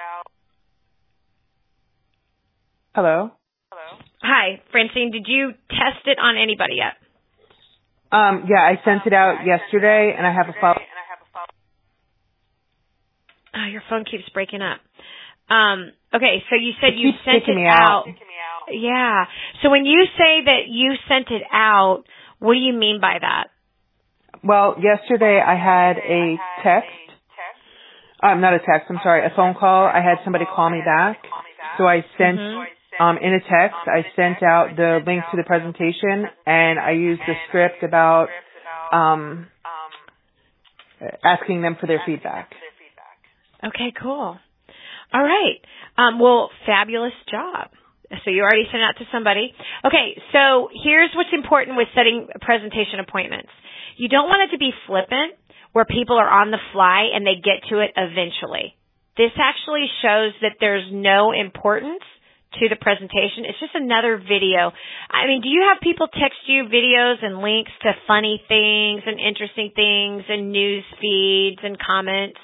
Hello? Hi, Francine. Did you test it on anybody yet? Yeah, I sent it out yesterday, and I have a follow-up. Oh, your phone keeps breaking up. Okay, so you said you sent it out. Yeah. So when you say that you sent it out, what do you mean by that? Well, yesterday I had a text. Not a text, I'm sorry, a phone call. I had somebody call me back. So I sent, in a text, I sent out the link to the presentation, and I used the script about asking them for their feedback. Okay, cool. All right. Well, fabulous job. So you already sent out to somebody. Okay, so here's what's important with setting presentation appointments. You don't want it to be flippant, where people are on the fly and they get to it eventually. This actually shows that there's no importance to the presentation. It's just another video. I mean, do you have people text you videos and links to funny things and interesting things and news feeds and comments?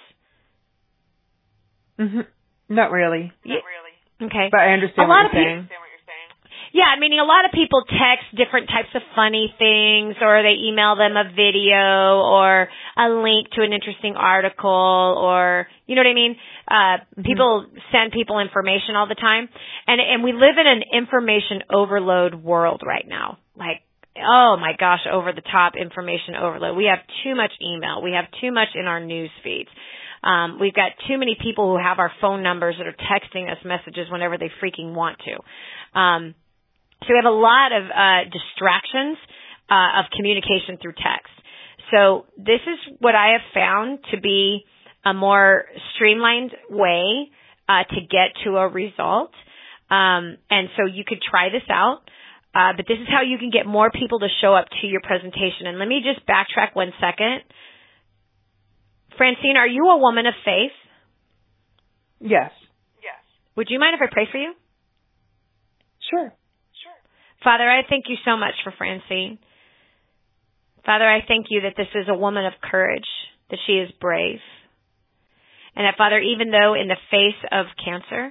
Not really. Okay. But I understand what you're saying. Yeah, I mean, a lot of people text different types of funny things, or they email them a video or a link to an interesting article, or, you know what I mean? People send people information all the time. And we live in an information overload world right now. Like, oh my gosh, over the top information overload. We have too much email. We have too much in our news feeds. We've got too many people who have our phone numbers that are texting us messages whenever they freaking want to. So we have a lot of distractions of communication through text. So this is what I have found to be a more streamlined way to get to a result. And so you could try this out. But this is how you can get more people to show up to your presentation. And let me just backtrack 1 second. Francine, are you a woman of faith? Yes. Would you mind if I pray for you? Sure. Father, I thank you so much for Francine. Father, I thank you that this is a woman of courage, that she is brave. And that, Father, even though in the face of cancer,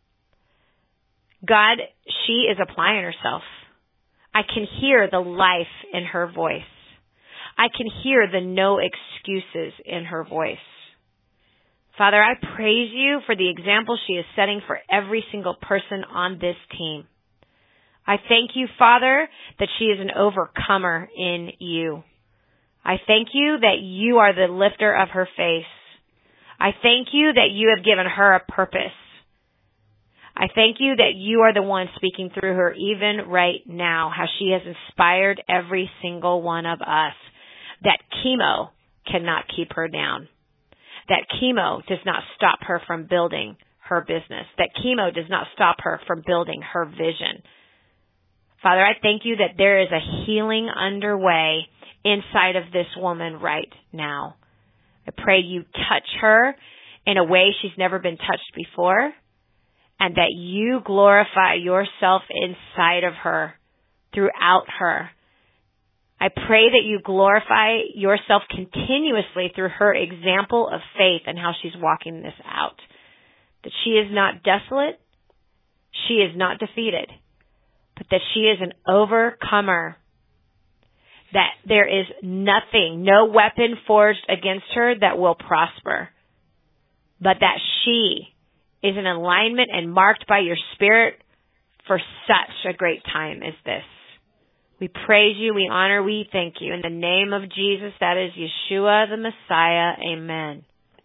God, she is applying herself. I can hear the life in her voice. I can hear the no excuses in her voice. Father, I praise you for the example she is setting for every single person on this team. I thank you, Father, that she is an overcomer in you. I thank you that you are the lifter of her face. I thank you that you have given her a purpose. I thank you that you are the one speaking through her even right now, how she has inspired every single one of us, that chemo cannot keep her down, that chemo does not stop her from building her business, that chemo does not stop her from building her vision. Father, I thank you that there is a healing underway inside of this woman right now. I pray you touch her in a way she's never been touched before, and that you glorify yourself inside of her, throughout her. I pray that you glorify yourself continuously through her example of faith and how she's walking this out. That she is not desolate, she is not defeated, but that she is an overcomer. That there is nothing, no weapon forged against her that will prosper. But that she is in alignment and marked by your Spirit for such a great time as this. We praise you, we honor, we thank you. In the name of Jesus, that is Yeshua the Messiah. Amen.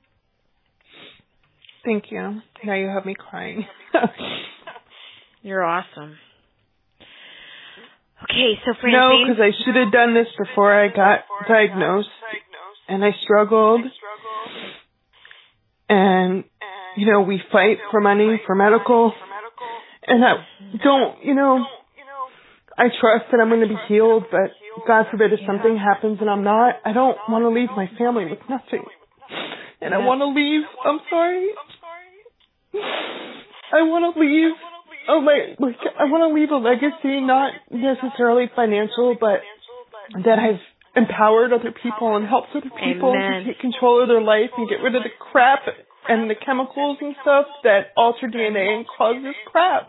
Thank you. Now you have me crying. You're awesome. Okay, so Francine. No, because I should have done this before I got diagnosed, and I struggled. And, you know, we fight for money, for medical, and I don't, I trust that I'm going to be healed, but God forbid if something happens and I'm not, I don't want to leave my family with nothing. And I want to leave, I'm sorry. I want to leave. I want to leave a legacy, not necessarily financial, but that I've empowered other people and helped other people to take control of their life and get rid of the crap and the chemicals and stuff that alter DNA and cause this crap,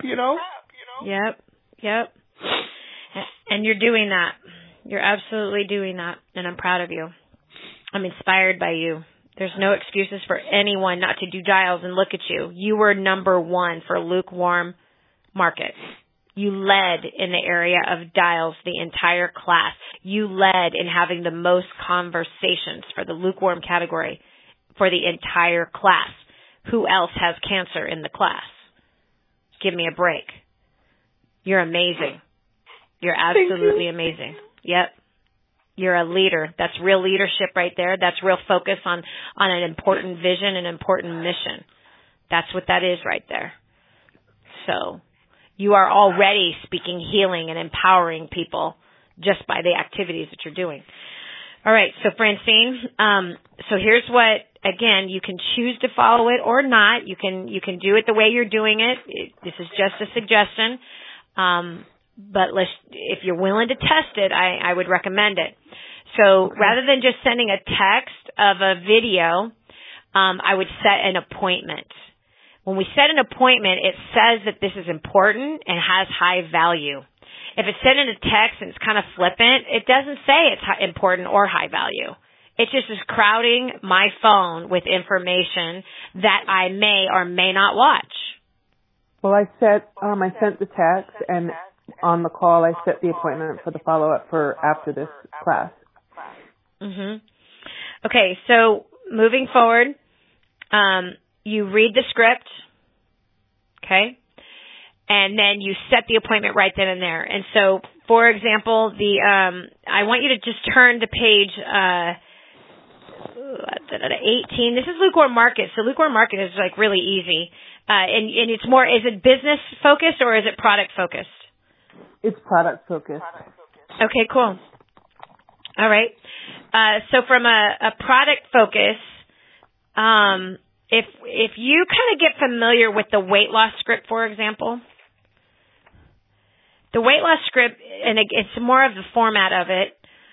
Yep. And you're doing that. You're absolutely doing that, and I'm proud of you. I'm inspired by you. There's no excuses for anyone not to do dials, and look at you. You were number one for lukewarm market. You led in the area of dials the entire class. You led in having the most conversations for the lukewarm category for the entire class. Who else has cancer in the class? Give me a break. You're amazing. You're absolutely amazing. Yep. You're a leader. That's real leadership right there. That's real focus on an important vision, an important mission. That's what that is right there. So you are already speaking healing and empowering people just by the activities that you're doing. All right, so Francine, so here's what, again, you can choose to follow it or not. You can do it the way you're doing it. This is just a suggestion. But if you're willing to test it, I would recommend it. So rather than just sending a text of a video, I would set an appointment. When we set an appointment, it says that this is important and has high value. If it's sent in a text and it's kind of flippant, it doesn't say it's important or high value. It just is crowding my phone with information that I may or may not watch. Well, I sent the text, and on the call, I set the appointment for the follow-up for after this class. Mhm. Okay, so moving forward, you read the script, okay, and then you set the appointment right then and there. And so, for example, I want you to just turn to page 18. This is Lukewarm Market. So Lukewarm Market is like really easy, and it's more. Is it business focused or is it product focused? It's product focused. Okay, cool. All right. So from a product focus, if you kind of get familiar with the weight loss script, for example, the weight loss script, and it's more of the format of it.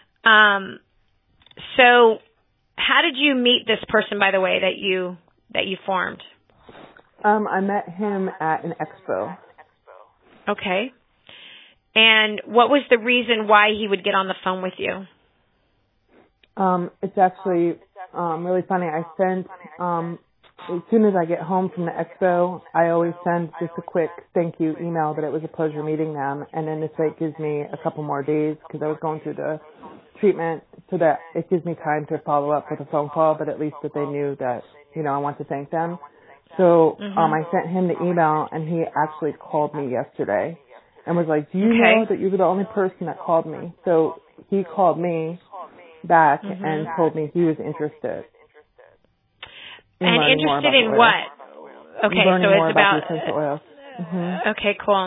So how did you meet this person, by the way, that you formed? I met him at an expo. Okay. And what was the reason why he would get on the phone with you? It's actually really funny. I sent as soon as I get home from the expo, I always send just a quick thank you email that it was a pleasure meeting them, and then this way it gives me a couple more days because I was going through the treatment, so that it gives me time to follow up with a phone call, but at least that they knew that, I want to thank them. So I sent him the email, and he actually called me yesterday and was like, do you know that you were the only person that called me? So he called me back and told me he was interested. And interested in what? Okay, learning so more it's about the essential oils. Okay, cool.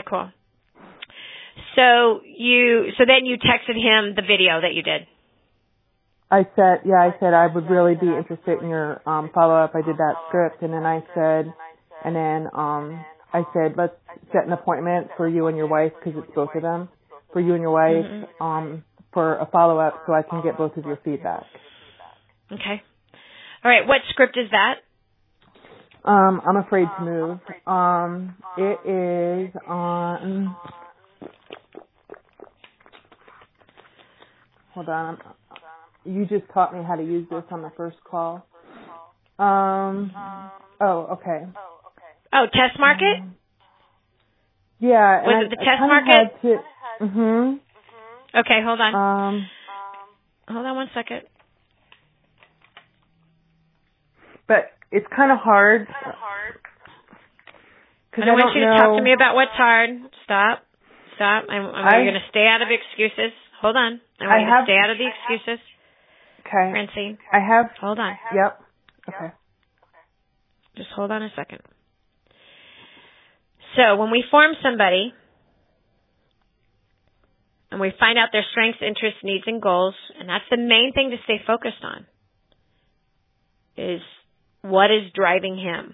So then you texted him the video that you did. I said I would really be interested in your follow-up. I did that script, and then I said, let's set an appointment for you and your wife, because it's both of them, for you and your wife, for a follow-up so I can get both of your feedback. Okay. All right, what script is that? I'm Afraid to Move. It is on... Hold on. You just taught me how to use this on the first call. Okay. Oh, Test Market? Yeah. Was it the Test Market? Okay, hold on. Hold on 1 second. But it's kind of hard. I don't want you to talk to me about what's hard. Stop. I'm going to stay out of excuses. Hold on. I want you to stay out of the excuses. Okay. Francine. Hold on. Yep. Okay. Just hold on a second. So when we form somebody and we find out their strengths, interests, needs, and goals, and that's the main thing to stay focused on, is what is driving him.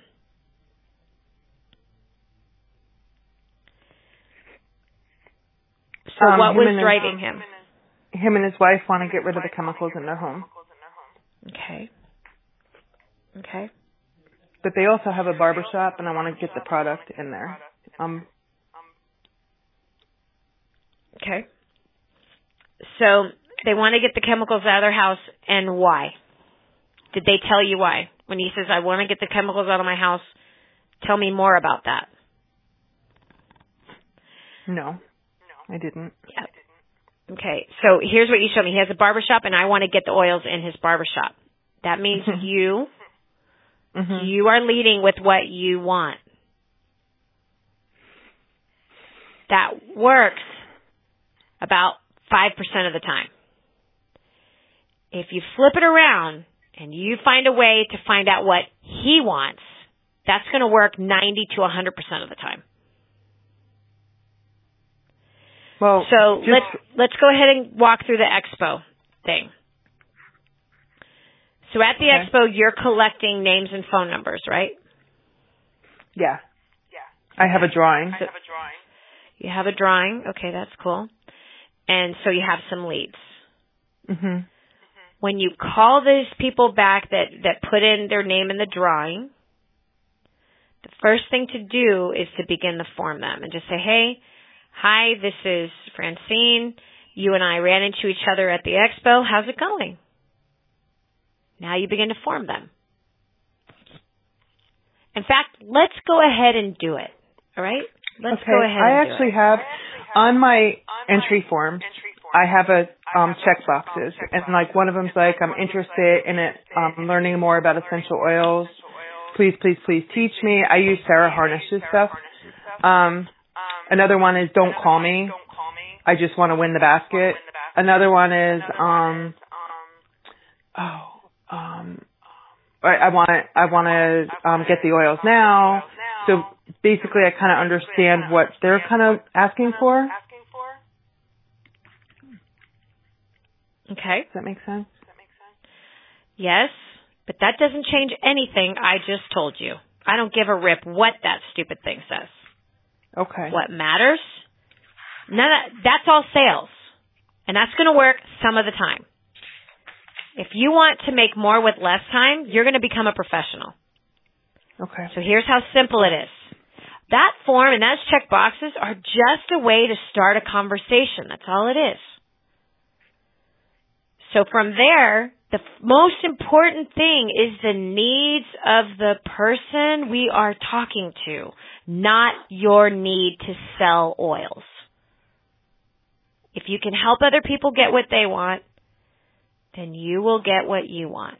So what was driving him? Him and his wife want to get rid of the chemicals in their home. Okay. But they also have a barbershop, and I want to get the product in there. Okay. So they want to get the chemicals out of their house, and why? Did they tell you why? When he says, I want to get the chemicals out of my house, tell me more about that. No, I didn't. Yeah. Okay, so here's what you showed me. He has a barbershop, and I want to get the oils in his barbershop. That means you are leading with what you want. That works about 5% of the time. If you flip it around and you find a way to find out what he wants, that's going to work 90 to 100% of the time. Well, so let's go ahead and walk through the expo thing. So at the expo, you're collecting names and phone numbers, right? Yeah. I have a drawing. You have a drawing. Okay, that's cool. And so you have some leads. When you call these people back that put in their name in the drawing, the first thing to do is to begin to form them and just say, hey, hi, this is Francine. You and I ran into each other at the expo. How's it going? Now you begin to form them. In fact, let's go ahead and do it. All right? Let's go ahead and do it. I actually have, on my entry form, I have a check boxes. And like one of them's like, I'm interested in it, learning more about essential oils. Please, please, please teach me. I use Sarah Harnish's stuff. Another one is don't call me. I just want to win the basket. Another one is I want to get the oils now. So basically, I kind of understand what they're kind of asking for. Okay. Does that make sense? Yes, but that doesn't change anything I just told you. I don't give a rip what that stupid thing says. Okay. What matters? That's all sales. And that's going to work some of the time. If you want to make more with less time, you're going to become a professional. Okay. So here's how simple it is. That form and those check boxes are just a way to start a conversation. That's all it is. So from there, the most important thing is the needs of the person we are talking to, not your need to sell oils. If you can help other people get what they want, then you will get what you want.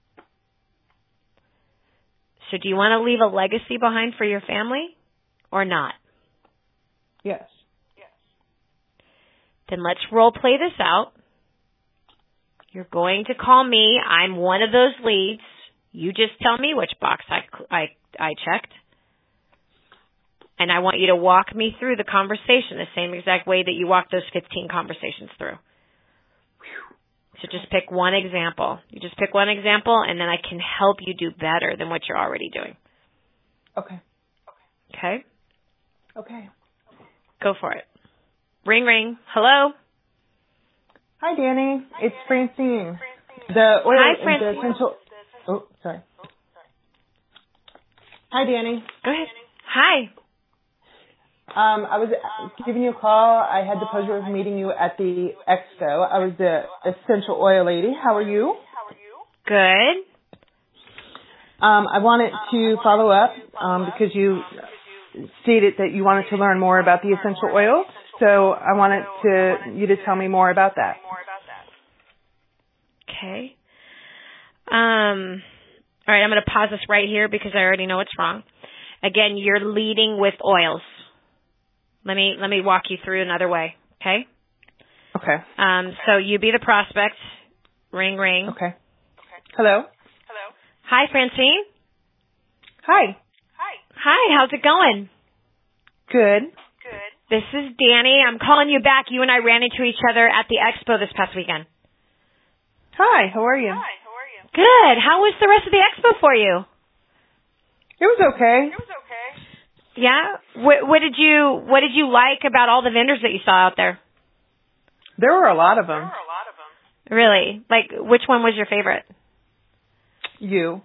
So do you want to leave a legacy behind for your family or not? Yes. Then let's role play this out. You're going to call me. I'm one of those leads. You just tell me which box I checked. And I want you to walk me through the conversation the same exact way that you walked those 15 conversations through. So just pick one example. You just pick one example, and then I can help you do better than what you're already doing. Okay. Okay? Okay. Go for it. Ring, ring. Hello? Hi, Danny. It's Francine. The oil, Hi, Francine. The essential. Oh, sorry. Hi, Danny. Go ahead. Hi. I was giving you a call. I had the pleasure of meeting you at the expo. I was the essential oil lady. How are you? Good. I wanted to follow up because you stated that you wanted to learn more about the essential oils. So I wanted you to tell me more about that. Okay. All right, I'm going to pause this right here because I already know it's wrong. Again, you're leading with oils. Let me walk you through another way, okay? Okay. So you be the prospect. Ring, ring. Okay. Hello? Hi, Francine. Hi. Hi, how's it going? Good. This is Danny. I'm calling you back. You and I ran into each other at the expo this past weekend. Hi, how are you? Good. How was the rest of the expo for you? It was okay. Yeah? What did you like about all the vendors that you saw out there? There were a lot of them. Really? Like, which one was your favorite? You.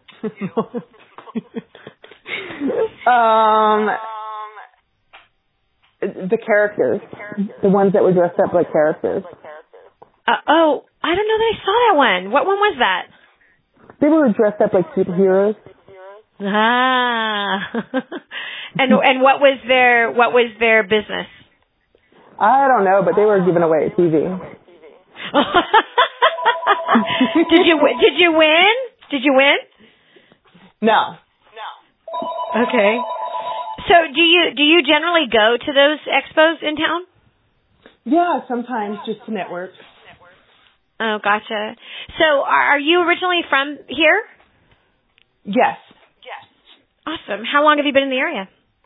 The characters. The ones that were dressed up like characters. Oh, I don't know that I saw that one. What one was that? They were dressed up like superheroes. Ah. And what was their business? I don't know, but they were giving away a TV. Did you win? Did you win? No. Okay. So do you generally go to those expos in town? Yeah, sometimes just to network. Oh, gotcha. So are you originally from here? Yes. Awesome. How long have you been in the area?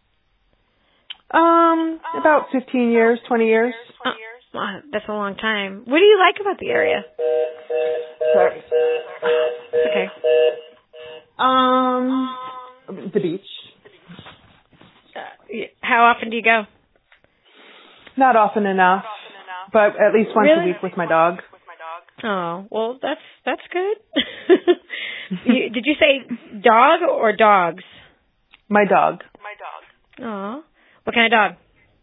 About 15 years, 20 years. Wow, that's a long time. What do you like about the area? Sorry. Okay. The beach. How often do you go? Not often enough, but at least once a week with my dog. Oh, well, that's good. Did you say dog or dogs? My dog. Oh, what kind of dog?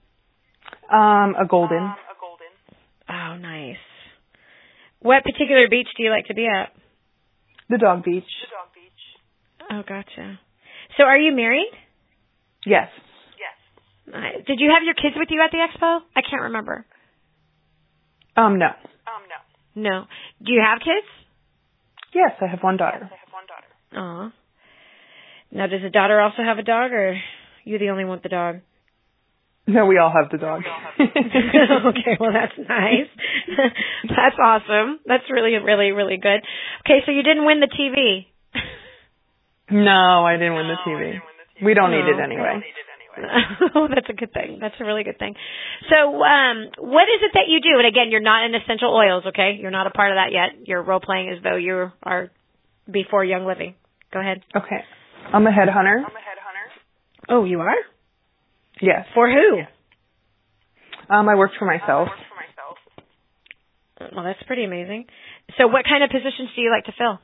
A golden. Oh, nice. What particular beach do you like to be at? The dog beach. Oh, gotcha. So are you married? Yes. Did you have your kids with you at the expo? I can't remember. No. No. Do you have kids? Yes, I have one daughter. Aw. Now, does the daughter also have a dog, or you the only one with the dog? No, we all have the dog. Okay, well, that's nice. That's awesome. That's really, really, really good. Okay, so you didn't win the TV. No, I didn't win the TV. We don't need it anyway. Oh, that's a good thing. That's a really good thing. So, what is it that you do? And again, you're not in essential oils, okay? You're not a part of that yet. You're role playing as though you are before Young Living. Go ahead. Okay. I'm a headhunter. Oh, you are? Yes. For who? I work for myself. Well, that's pretty amazing. So what kind of positions do you like to fill?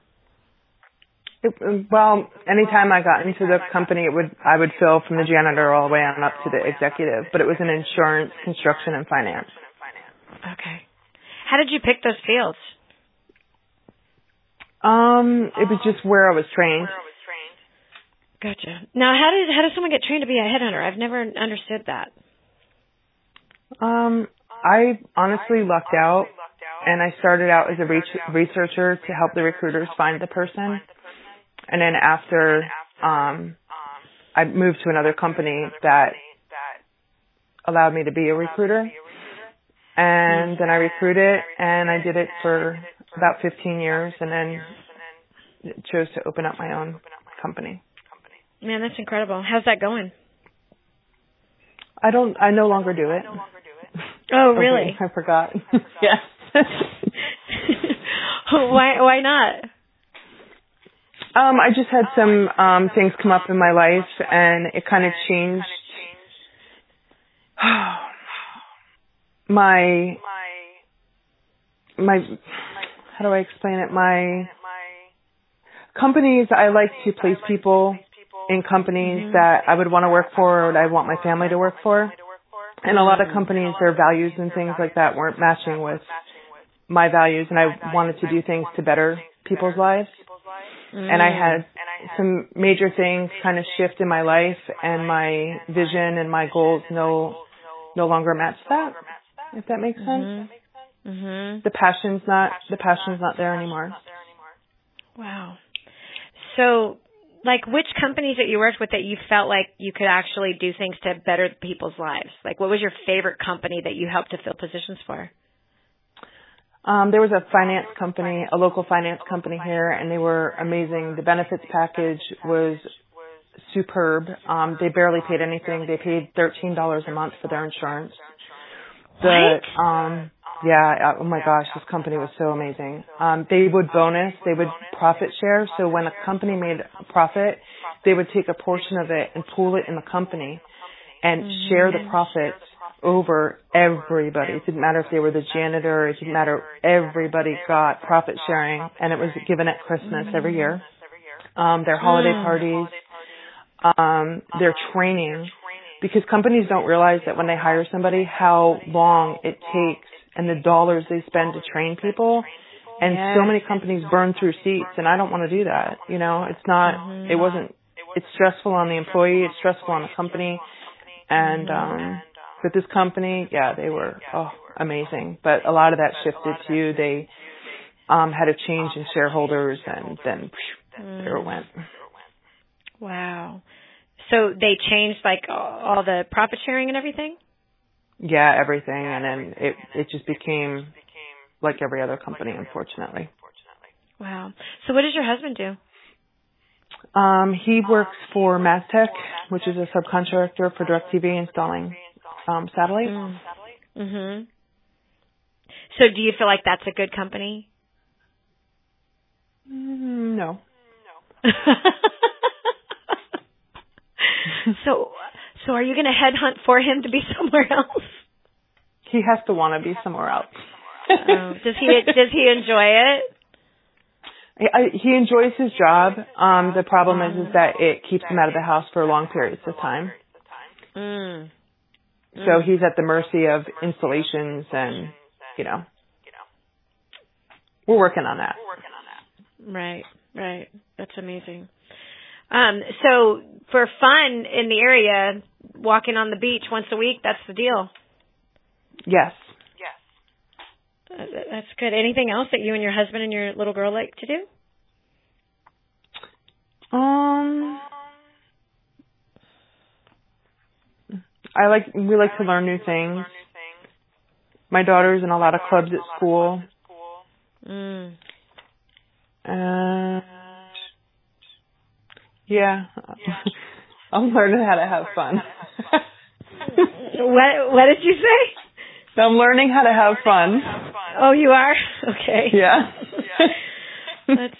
Well, anytime I got into the company, I would fill from the janitor all the way on up to the executive, but it was in insurance, construction, and finance. Okay. How did you pick those fields? It was just where I was trained. Gotcha. Now, how does someone get trained to be a headhunter? I've never understood that. I honestly lucked out, and I started out as a researcher to help the recruiters find the person. And then after, I moved to another company that allowed me to be a recruiter. And then I recruited, and I did it for about 15 years, and then chose to open up my own company. Man, that's incredible. How's that going? I no longer do it. Oh, really? I forgot. Yes. Why not? I just had some things come up in my life, and it kind of changed my how do I explain it? My companies, I like to place people in companies that I would want to work for or that I want my family to work for. And a lot of companies, their values and things like that weren't matching with my values, and I wanted to do things to better people's lives. And I had some major things kind of shift in my life, and my vision and my goals no longer match that, if that makes sense. Mm-hmm. The passion's not there anymore. Wow. So, like, which companies that you worked with that you felt like you could actually do things to better people's lives? Like, what was your favorite company that you helped to fill positions for? There was a finance company, a local finance company here, and they were amazing. The benefits package was superb. They barely paid anything. They paid $13 a month for their insurance. Yeah, oh my gosh, this company was so amazing. They would profit share. So when a company made a profit, they would take a portion of it and pool it in the company and share the profits over everybody. It didn't matter if they were the janitor. It didn't matter. Everybody got profit sharing, and it was given at Christmas every year. Their holiday parties, their training, because companies don't realize that when they hire somebody, how long it takes and the dollars they spend to train people. And so many companies burn through seats, and I don't want to do that. You know, it's stressful on the employee, it's stressful on the company. And with this company, they were amazing. But a lot of that shifted to they had a change in shareholders, and then there it went. Wow. So they changed like all the profit sharing and everything? Yeah, everything. And then it just became like every other company, unfortunately. Wow. So what does your husband do? He works for Mastech, which is a subcontractor for DirecTV installing satellite. Mm-hmm. So do you feel like that's a good company? No. So are you going to headhunt for him to be somewhere else? He has to want to be somewhere else. Does he enjoy it? He enjoys his job. The problem is that it keeps him out of the house for long periods of time. So he's at the mercy of installations, and we're working on that. Right. That's amazing. So for fun in the area, walking on the beach once a week, that's the deal. Yes. That's good. Anything else that you and your husband and your little girl like to do? We like to learn new things. My daughter's in a lot of clubs at school. I'm learning how to have fun. What did you say? I'm learning how to have fun. Oh, you are? Okay. Yeah. That's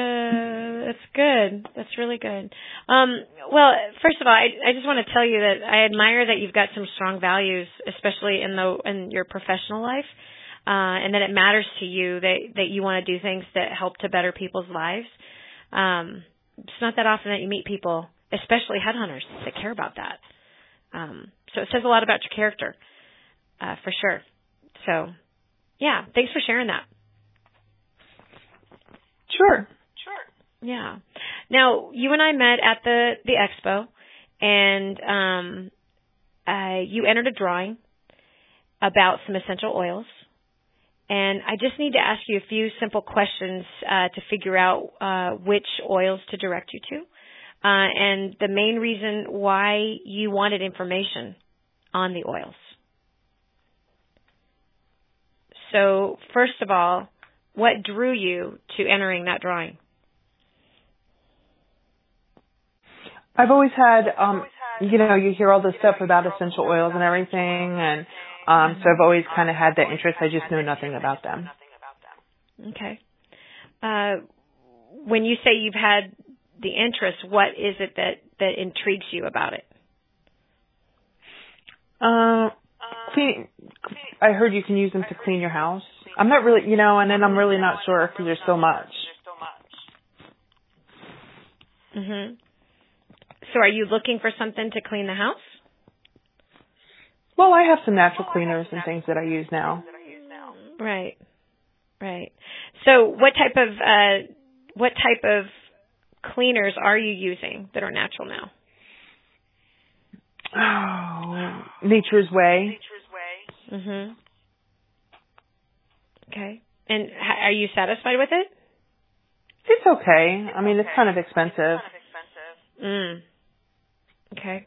good. That's really good. Well, first of all, I just want to tell you that I admire that you've got some strong values, especially in your professional life, and that it matters to you that you want to do things that help to better people's lives. It's not that often that you meet people, especially headhunters, that care about that. So it says a lot about your character, for sure. So, yeah, thanks for sharing that. Sure. Yeah. Now, you and I met at the expo, and you entered a drawing about some essential oils. And I just need to ask you a few simple questions to figure out which oils to direct you to, and the main reason why you wanted information on the oils. So, first of all, what drew you to entering that drawing? I've always had, you hear all this stuff about essential oils and everything, and so I've always kind of had that interest. I just know nothing about them. Okay. When you say you've had the interest, what is it that intrigues you about it? I heard you can use them to clean your house. I'm not really, and then I'm really not sure because there's so much. Mhm. So are you looking for something to clean the house? Well, I have some natural cleaners and things that I use now. Right. So what type of cleaners are you using that are natural now? Oh, Nature's Way. Mhm. Okay. And are you satisfied with it? It's okay. I mean, it's kind of expensive. Okay.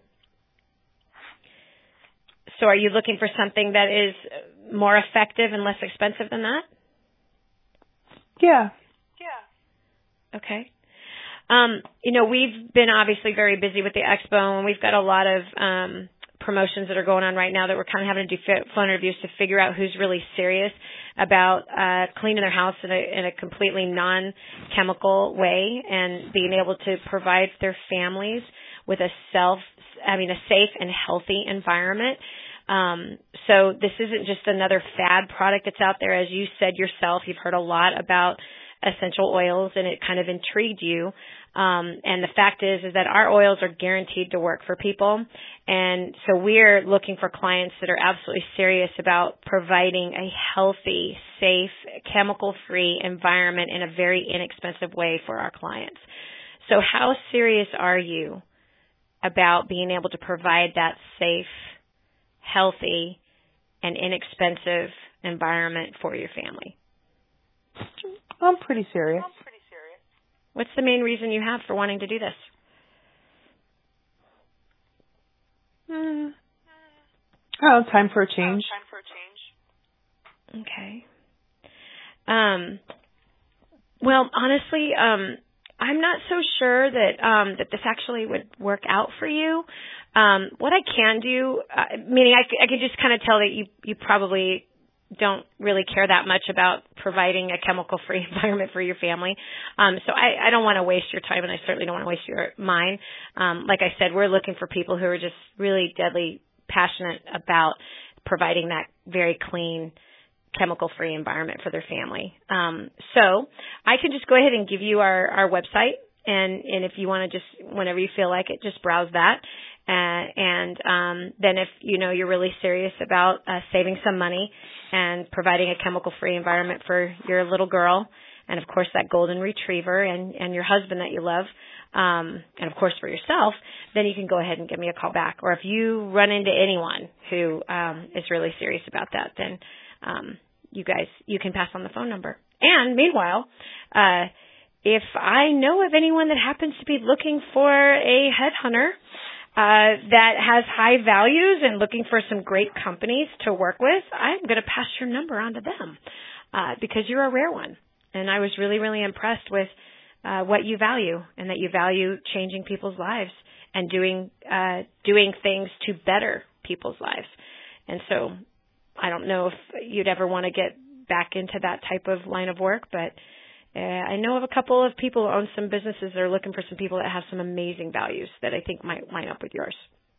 So are you looking for something that is more effective and less expensive than that? Yeah. Okay. We've been obviously very busy with the expo, and we've got a lot of promotions that are going on right now that we're kind of having to do phone interviews to figure out who's really serious about cleaning their house in a completely non-chemical way and being able to provide their families with a safe and healthy environment. So this isn't just another fad product that's out there. As you said yourself, you've heard a lot about essential oils, and it kind of intrigued you. And the fact is that our oils are guaranteed to work for people. And so we're looking for clients that are absolutely serious about providing a healthy, safe, chemical-free environment in a very inexpensive way for our clients. So how serious are you about being able to provide that safe, healthy, and inexpensive environment for your family? I'm pretty serious. What's the main reason you have for wanting to do this? Time for a change. Okay. Well, honestly, I'm not so sure that this actually would work out for you. What I can do, meaning I can just kind of tell that you probably don't really care that much about providing a chemical-free environment for your family. So I don't want to waste your time, and I certainly don't want to waste mine. Like I said, we're looking for people who are just really deadly passionate about providing that very clean, chemical-free environment for their family. So I can just go ahead and give you our website, and if you want to just, whenever you feel like it, just browse that. And then if you're really serious about saving some money and providing a chemical-free environment for your little girl, and of course that golden retriever and your husband that you love, and of course for yourself, then you can go ahead and give me a call back. Or if you run into anyone who is really serious about that, then you can pass on the phone number. And meanwhile, if I know of anyone that happens to be looking for a headhunter that has high values and looking for some great companies to work with, I'm going to pass your number on to them because you're a rare one. And I was really, really impressed with what you value, and that you value changing people's lives and doing things to better people's lives. And so I don't know if you'd ever want to get back into that type of line of work, but I know of a couple of people who own some businesses that are looking for some people that have some amazing values that I think might line up with yours.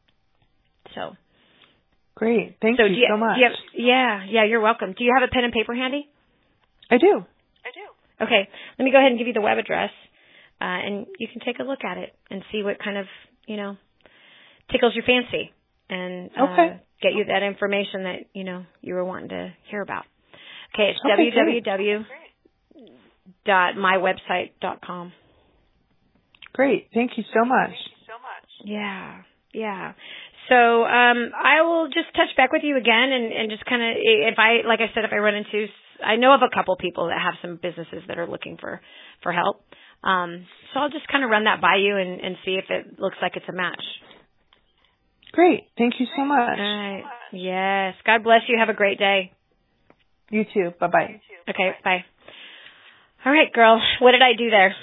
So great. Thank you so much. Yeah, you're welcome. Do you have a pen and paper handy? I do. Okay. Let me go ahead and give you the web address, and you can take a look at it and see what kind of, tickles your fancy, and get you that information that, you were wanting to hear about. Okay, it's www. www.mywebsite.com. Great. Thank you so much. Yeah. Yeah. So I will just touch back with you again and just kind of, if I run into, I know of a couple people that have some businesses that are looking for help. So I'll just kind of run that by you and see if it looks like it's a match. Great. Thank you so much. All right. Yes. God bless you. Have a great day. You too. Bye-bye. Okay. Bye. All right, girl. What did I do there?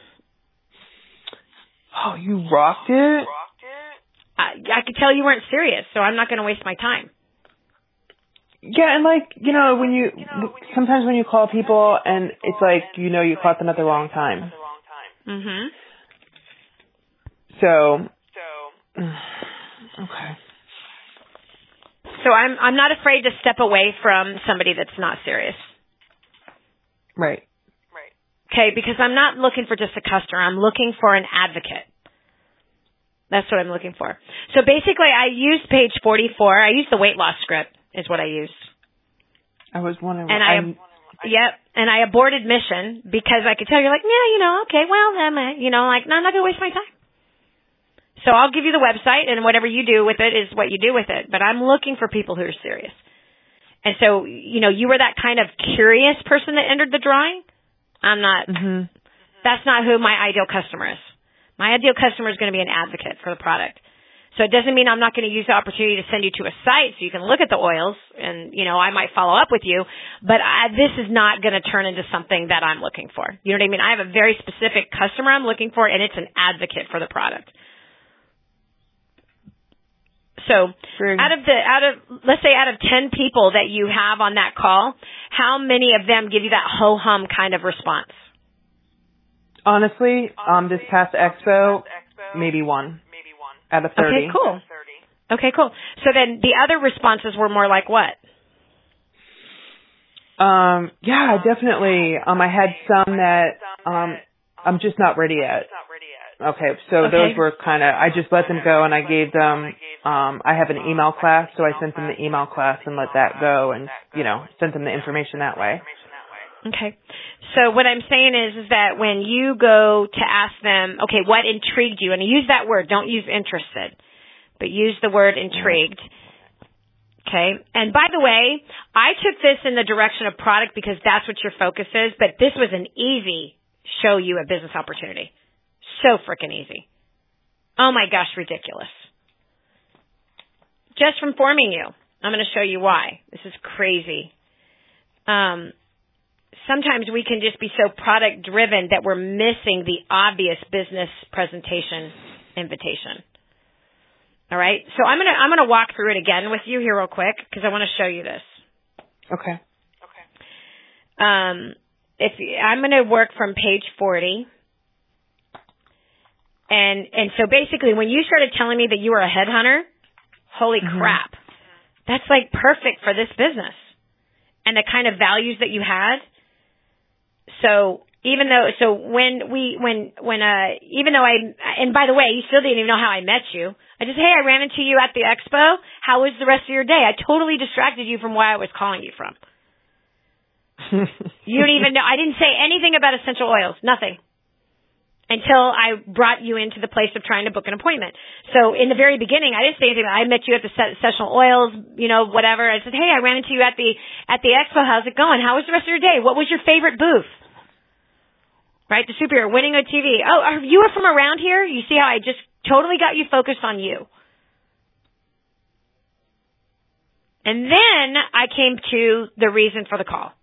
Oh, you rocked it. I could tell you weren't serious, so I'm not going to waste my time. Yeah, and sometimes when you call people and it's like, you caught them at the wrong time. Mhm. So, okay. So I'm not afraid to step away from somebody that's not serious. Right. Okay, because I'm not looking for just a customer. I'm looking for an advocate. That's what I'm looking for. So basically, I used page 44. I used the weight loss script is what I used. I was wondering. And and I aborted mission because I could tell you're like, yeah, okay, well, then, no, I'm not going to waste my time. So I'll give you the website, and whatever you do with it is what you do with it. But I'm looking for people who are serious. And so, you were that kind of curious person that entered the drawing. I'm not. Mm-hmm. That's not who my ideal customer is. My ideal customer is going to be an advocate for the product. So it doesn't mean I'm not going to use the opportunity to send you to a site so you can look at the oils and, I might follow up with you, but this is not going to turn into something that I'm looking for. You know what I mean? I have a very specific customer I'm looking for, and it's an advocate for the product. So let's say out of 10 people that you have on that call, how many of them give you that ho-hum kind of response? Honestly, this past expo, maybe one out of 30. Okay, cool. So then the other responses were more like what? Yeah, definitely. I had some that I'm just not ready yet. Okay, so those were I just let them go and I gave them, I have an email class, so I sent them the email class and let that go and, sent them the information that way. Okay. So what I'm saying is that when you go to ask them, okay, what intrigued you? And use that word. Don't use interested, but use the word intrigued. Okay. And by the way, I took this in the direction of product because that's what your focus is, but this was an easy show you a business opportunity. So freaking easy. Oh my gosh, ridiculous. Just from forming you. I'm going to show you why. This is crazy. Sometimes we can just be so product driven that we're missing the obvious business presentation invitation. All right. So I'm going to walk through it again with you here real quick because I want to show you this. Okay. I'm going to work from page 40. And so basically when you started telling me that you were a headhunter, holy crap. That's like perfect for this business and the kind of values that you had. So even though and by the way, you still didn't even know how I met you. I just, hey, I ran into you at the expo. How was the rest of your day? I totally distracted you from where I was calling you from. You don't even know. I didn't say anything about essential oils. Nothing. Until I brought you into the place of trying to book an appointment. So in the very beginning, I didn't say anything. I met you at the essential oils, whatever. I said, hey, I ran into you at the expo. How's it going? How was the rest of your day? What was your favorite booth? Right? The superhero, winning on TV. Oh, you are from around here? You see how I just totally got you focused on you. And then I came to the reason for the call.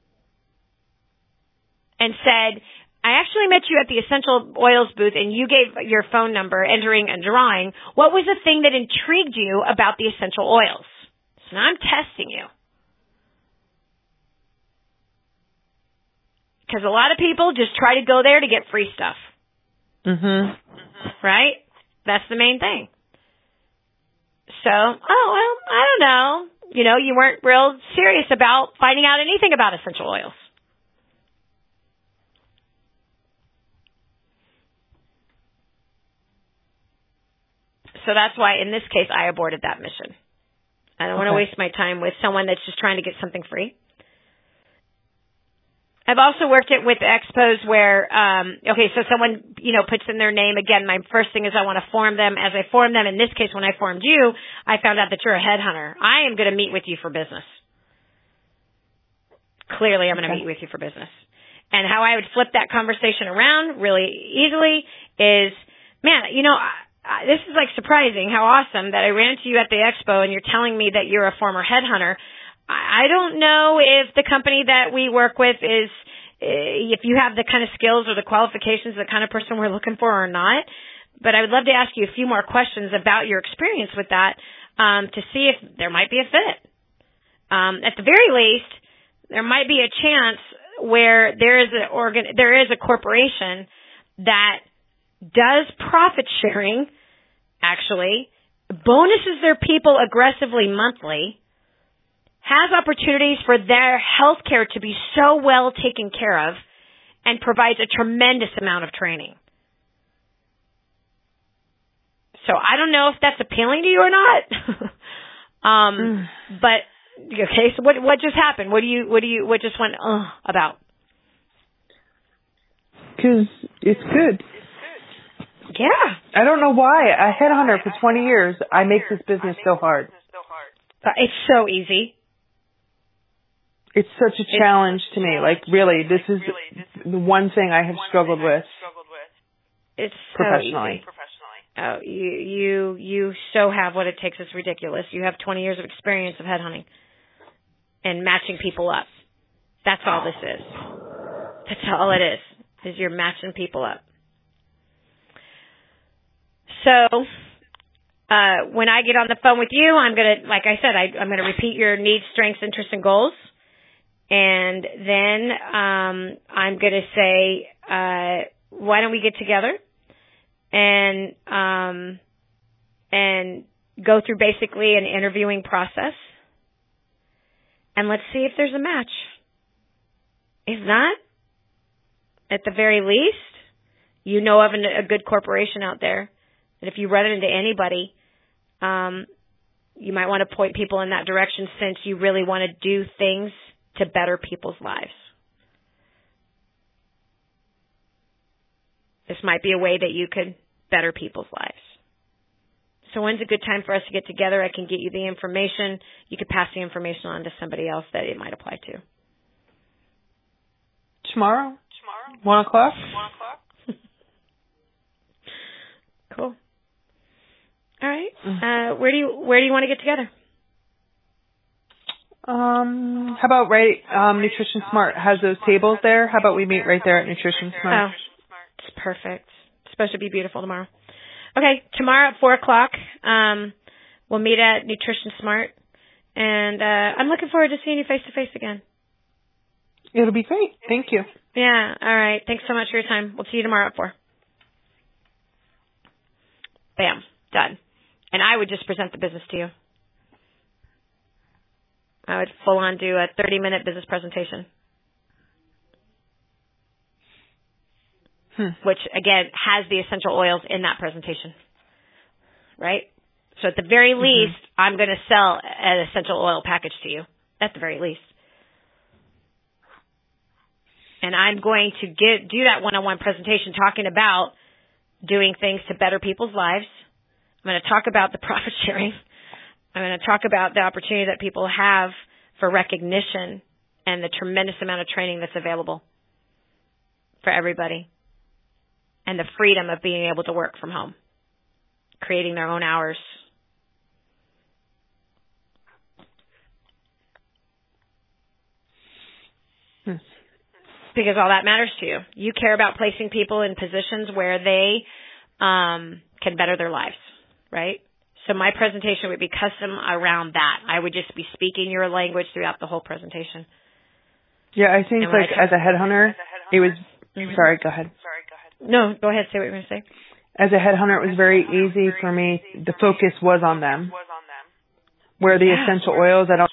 And said, I actually met you at the essential oils booth and you gave your phone number entering a drawing. What was the thing that intrigued you about the essential oils? So now I'm testing you. Because a lot of people just try to go there to get free stuff. Mhm. Right? That's the main thing. So, I don't know. You weren't real serious about finding out anything about essential oils. So that's why, in this case, I aborted that mission. I don't want to waste my time with someone that's just trying to get something free. I've also worked it with expos where, so someone, puts in their name. Again, my first thing is I want to form them. As I form them, in this case, when I formed you, I found out that you're a headhunter. I am going to meet with you for business. Clearly, I'm going to meet with you for business. And how I would flip that conversation around really easily is, man, this is like surprising how awesome that I ran into you at the expo and you're telling me that you're a former headhunter. I don't know if the company that we work with is, if you have the kind of skills or the qualifications, the kind of person we're looking for or not. But I would love to ask you a few more questions about your experience with that, to see if there might be a fit. At the very least, there might be a chance where there is a corporation that does profit sharing, actually, bonuses their people aggressively monthly, has opportunities for their health care to be so well taken care of, and provides a tremendous amount of training. So I don't know if that's appealing to you or not. But okay, so what just happened? What just went about? Because it's good. Yeah. I don't know why. A headhunter for 20 years, I make this business so hard. It's so easy. It's such a challenge to me. Like, really, this is the one thing I have struggled with. It's professionally. So easy. Oh, you so have what it takes. It's ridiculous. You have 20 years of experience of headhunting and matching people up. That's all this is. That's all it is you're matching people up. So, when I get on the phone with you, I'm going to, like I said, I'm going to repeat your needs, strengths, interests, and goals. And then I'm going to say, why don't we get together and go through basically an interviewing process, and let's see if there's a match. If not, at the very least, you know of a good corporation out there that if you run into anybody, you might want to point people in that direction, since you really want to do things to better people's lives. This might be a way that you could better people's lives. So when's a good time for us to get together? I can get you the information. You could pass the information on to somebody else that it might apply to. Tomorrow? 1 o'clock? Cool. All right. Where do you want to get together? How about Nutrition Smart has those tables there? How about we meet right there at Nutrition Smart? Oh, it's perfect. It's supposed to be beautiful tomorrow. Okay, tomorrow at 4 o'clock, we'll meet at Nutrition Smart, and I'm looking forward to seeing you face to face again. It'll be great. Thank you. Yeah. All right. Thanks so much for your time. We'll see you tomorrow at 4. Bam. Done. And I would just present the business to you. I would full on do a 30-minute business presentation. Which, again, has the essential oils in that presentation. Right? So at the very least, I'm going to sell an essential oil package to you. At the very least. And I'm going to do that one-on-one presentation talking about doing things to better people's lives. I'm going to talk about the profit sharing. I'm going to talk about the opportunity that people have for recognition and the tremendous amount of training that's available for everybody. And the freedom of being able to work from home, creating their own hours. Because all that matters to you. You care about placing people in positions where they can better their lives, right? So my presentation would be custom around that. I would just be speaking your language throughout the whole presentation. Yeah, I think as a headhunter, it was... Sorry, go ahead. No, go ahead. Say what you're going to say. As a headhunter, it was very easy for me. The focus was on them. Where the essential oils, I don't...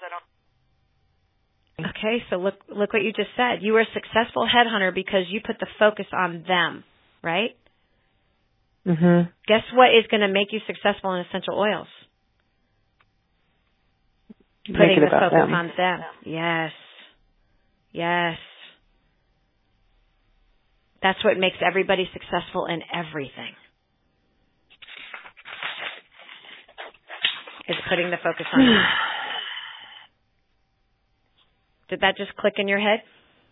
Okay, so look what you just said. You were a successful headhunter because you put the focus on them, right? Mm-hmm. Guess what is going to make you successful in essential oils? Putting the focus on them. Yes. That's what makes everybody successful in everything. Is putting the focus on you. Did that just click in your head?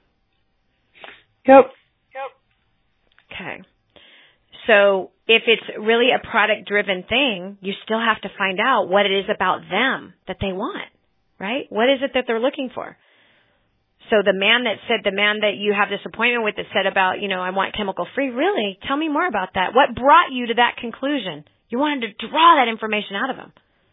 Yep. Okay. So if it's really a product-driven thing, you still have to find out what it is about them that they want, right? What is it that they're looking for? So the man that you have this appointment with that said about, I want chemical-free, really, tell me more about that. What brought you to that conclusion? You wanted to draw that information out of him.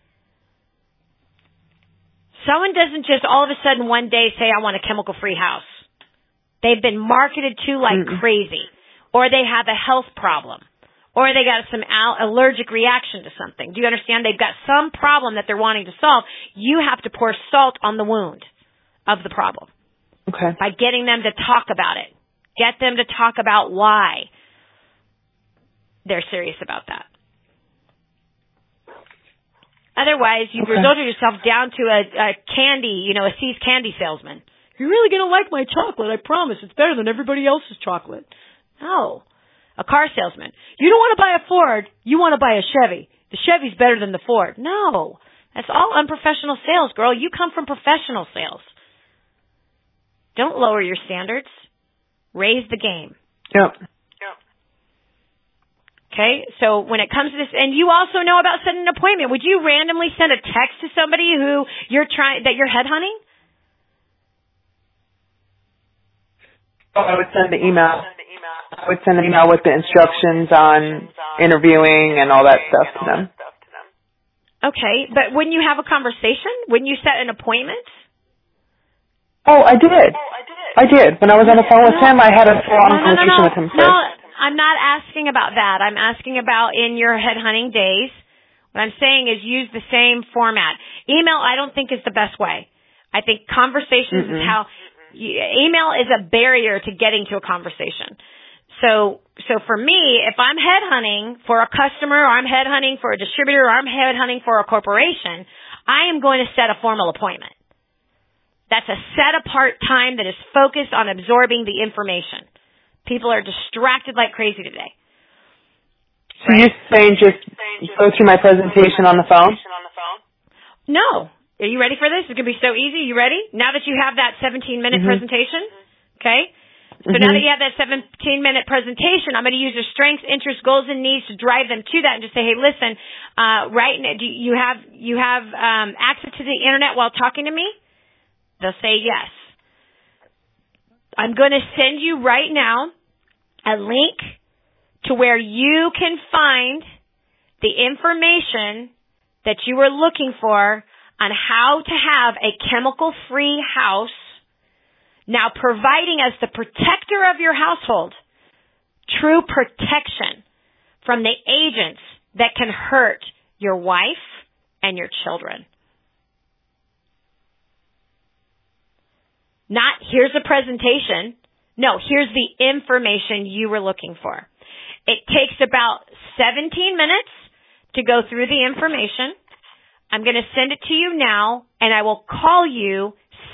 Someone doesn't just all of a sudden one day say, I want a chemical-free house. They've been marketed to like crazy. Or they have a health problem. Or they got some allergic reaction to something. Do you understand? They've got some problem that they're wanting to solve. You have to pour salt on the wound of the problem. Okay. By getting them to talk about it. Get them to talk about why they're serious about that. Otherwise, you've resulted yourself down to a candy, a See's candy salesman. You're really going to like my chocolate, I promise. It's better than everybody else's chocolate. No. A car salesman. You don't want to buy a Ford, you want to buy a Chevy. The Chevy's better than the Ford. No. That's all unprofessional sales, girl. You come from professional sales. Don't lower your standards. Raise the game. Yep. Okay, so when it comes to this, and you also know about setting an appointment. Would you randomly send a text to somebody who you're headhunting? Oh, I would send the email. I would send an email with the instructions on interviewing and all that stuff to them. Okay, but wouldn't you have a conversation? Wouldn't you set an appointment? Oh, I did. When I was on the phone with him, I had a full-on conversation with him first. No, I'm not asking about that. I'm asking about in your headhunting days. What I'm saying is use the same format. Email, I don't think, is the best way. I think conversations is how... Email is a barrier to getting to a conversation. So for me, if I'm headhunting for a customer, or I'm headhunting for a distributor, or I'm headhunting for a corporation, I am going to set a formal appointment. That's a set-apart time that is focused on absorbing the information. People are distracted like crazy today. So you're saying just go through my presentation on the phone? No. Are you ready for this? It's going to be so easy. You ready? Now that you have that 17-minute presentation, okay? So now that you have that 17-minute presentation, I'm going to use your strengths, interests, goals, and needs to drive them to that and just say, hey, listen, right now, do you have access to the internet while talking to me? They'll say yes. I'm going to send you right now a link to where you can find the information that you were looking for on how to have a chemical-free house, now providing as the protector of your household true protection from the agents that can hurt your wife and your children. Not, here's a presentation. No, here's the information you were looking for. It takes about 17 minutes to go through the information. I'm going to send it to you now, and I will call you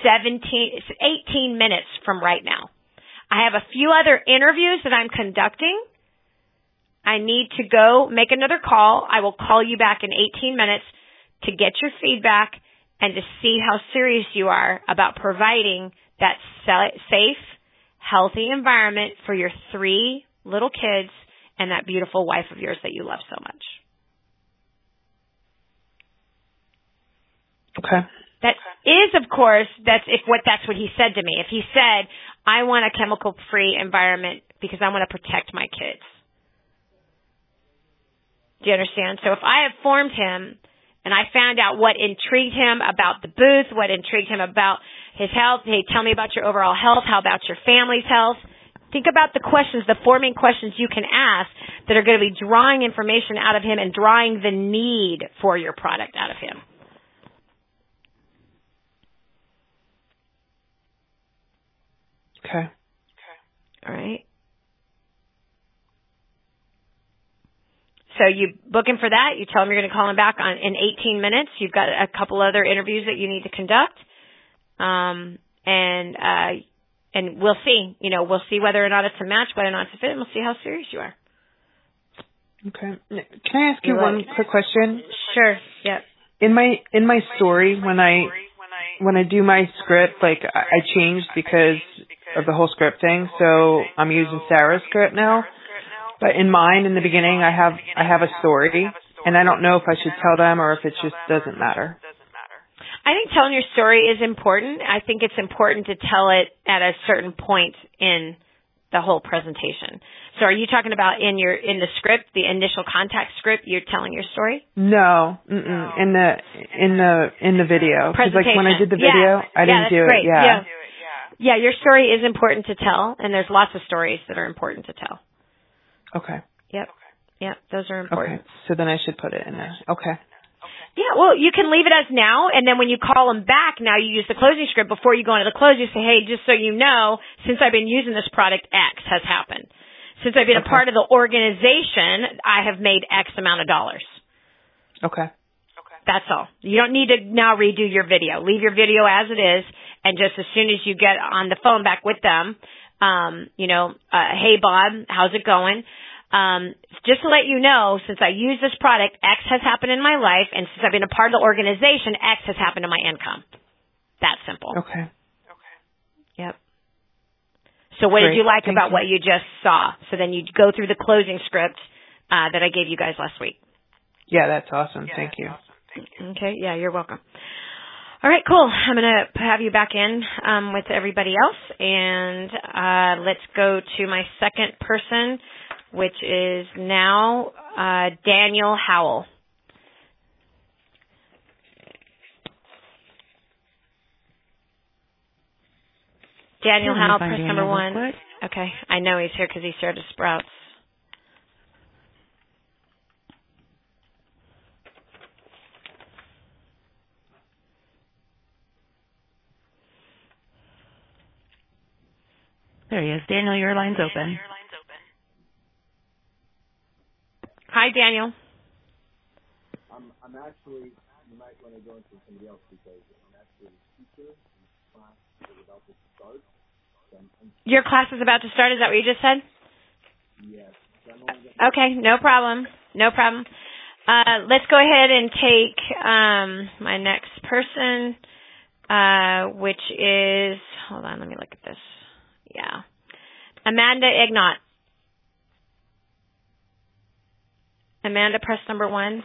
18 minutes from right now. I have a few other interviews that I'm conducting. I need to go make another call. I will call you back in 18 minutes to get your feedback and to see how serious you are about providing that safe, healthy environment for your 3 little kids and that beautiful wife of yours that you love so much. Okay. That is, of course, that's what he said to me. If he said, I want a chemical-free environment because I want to protect my kids. Do you understand? So if I have formed him and I found out what intrigued him about the booth, what intrigued him about his health, hey, tell me about your overall health, how about your family's health? Think about the questions, the forming questions you can ask that are going to be drawing information out of him and drawing the need for your product out of him. Okay. All right. So you book him for that. You tell him you're going to call him back in 18 minutes. You've got a couple other interviews that you need to conduct. And we'll see. We'll see whether or not it's a match, whether or not it's a fit, and we'll see how serious you are. Okay. Can I ask you one quick question? Sure. Yeah. In my story, when I do my script, like I changed because of the whole script thing, so I'm using Sarah's script now. But in mine, in the beginning, I have a story, and I don't know if I should tell them or if it just doesn't matter. I think telling your story is important. I think it's important to tell it at a certain point in the whole presentation. So are you talking about in the script, the initial contact script, you're telling your story? No. In the video. Because like when I did the video, I didn't do great. it. Yeah. Yeah, your story is important to tell, and there's lots of stories that are important to tell. Okay. Yep, those are important. Okay, so then I should put it in there. Okay. Yeah, well, you can leave it as now, and then when you call them back, now you use the closing script. Before you go into the close, you say, hey, just so you know, since I've been using this product, X has happened. Since I've been a part of the organization, I have made X amount of dollars. Okay. That's all. You don't need to now redo your video. Leave your video as it is, and just as soon as you get on the phone back with them, hey, Bob, how's it going? Just to let you know, since I use this product, X has happened in my life, and since I've been a part of the organization, X has happened to my income. That simple. Okay. Yep. So what did you like about what you just saw? So then you go through the closing script that I gave you guys last week. Yeah, that's awesome. Thank you. Okay. Yeah, you're welcome. All right, cool. I'm going to have you back in with everybody else, and let's go to my second person, which is now Daniel Howell. Daniel Howell, press number 1. Okay, I know he's here because he shared his Sprouts. There he is. Daniel, your line's open. Hi, Daniel. I'm actually, you might want to go into somebody else because I'm actually a teacher and class is about to start. Your class is about to start, is that what you just said? Yes. Okay, no problem. Let's go ahead and take my next person, which is, hold on, let me look at this. Yeah. Amanda Ignat. Amanda, press number 1.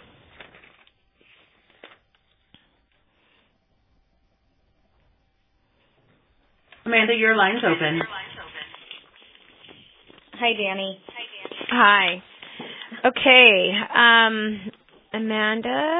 Amanda, your line's open. Hi, Danny. Hi. Okay. Amanda.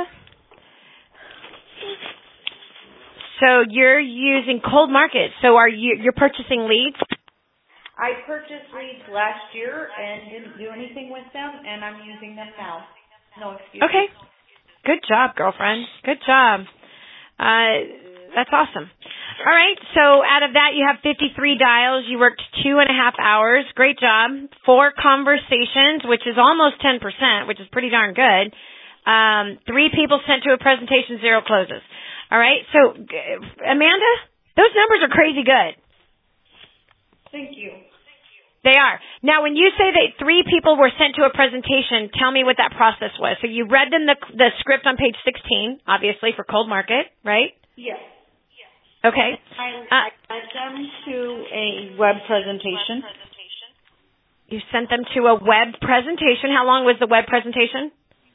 So you're using Cold Market. So you're purchasing leads? I purchased leads last year and didn't do anything with them, and I'm using them now. No excuses. Okay. Good job, girlfriend. Good job. That's awesome. All right. So out of that, you have 53 dials. You worked 2.5 hours. Great job. 4 conversations, which is almost 10%, which is pretty darn good. 3 people sent to a presentation, 0 closes. All right. So, Amanda, those numbers are crazy good. Thank you. They are. Now, when you say that 3 people were sent to a presentation, tell me what that process was. So you read them the script on page 16, obviously, for Cold Market, right? Yes. Okay. I sent them to a web presentation. You sent them to a web presentation. How long was the web presentation?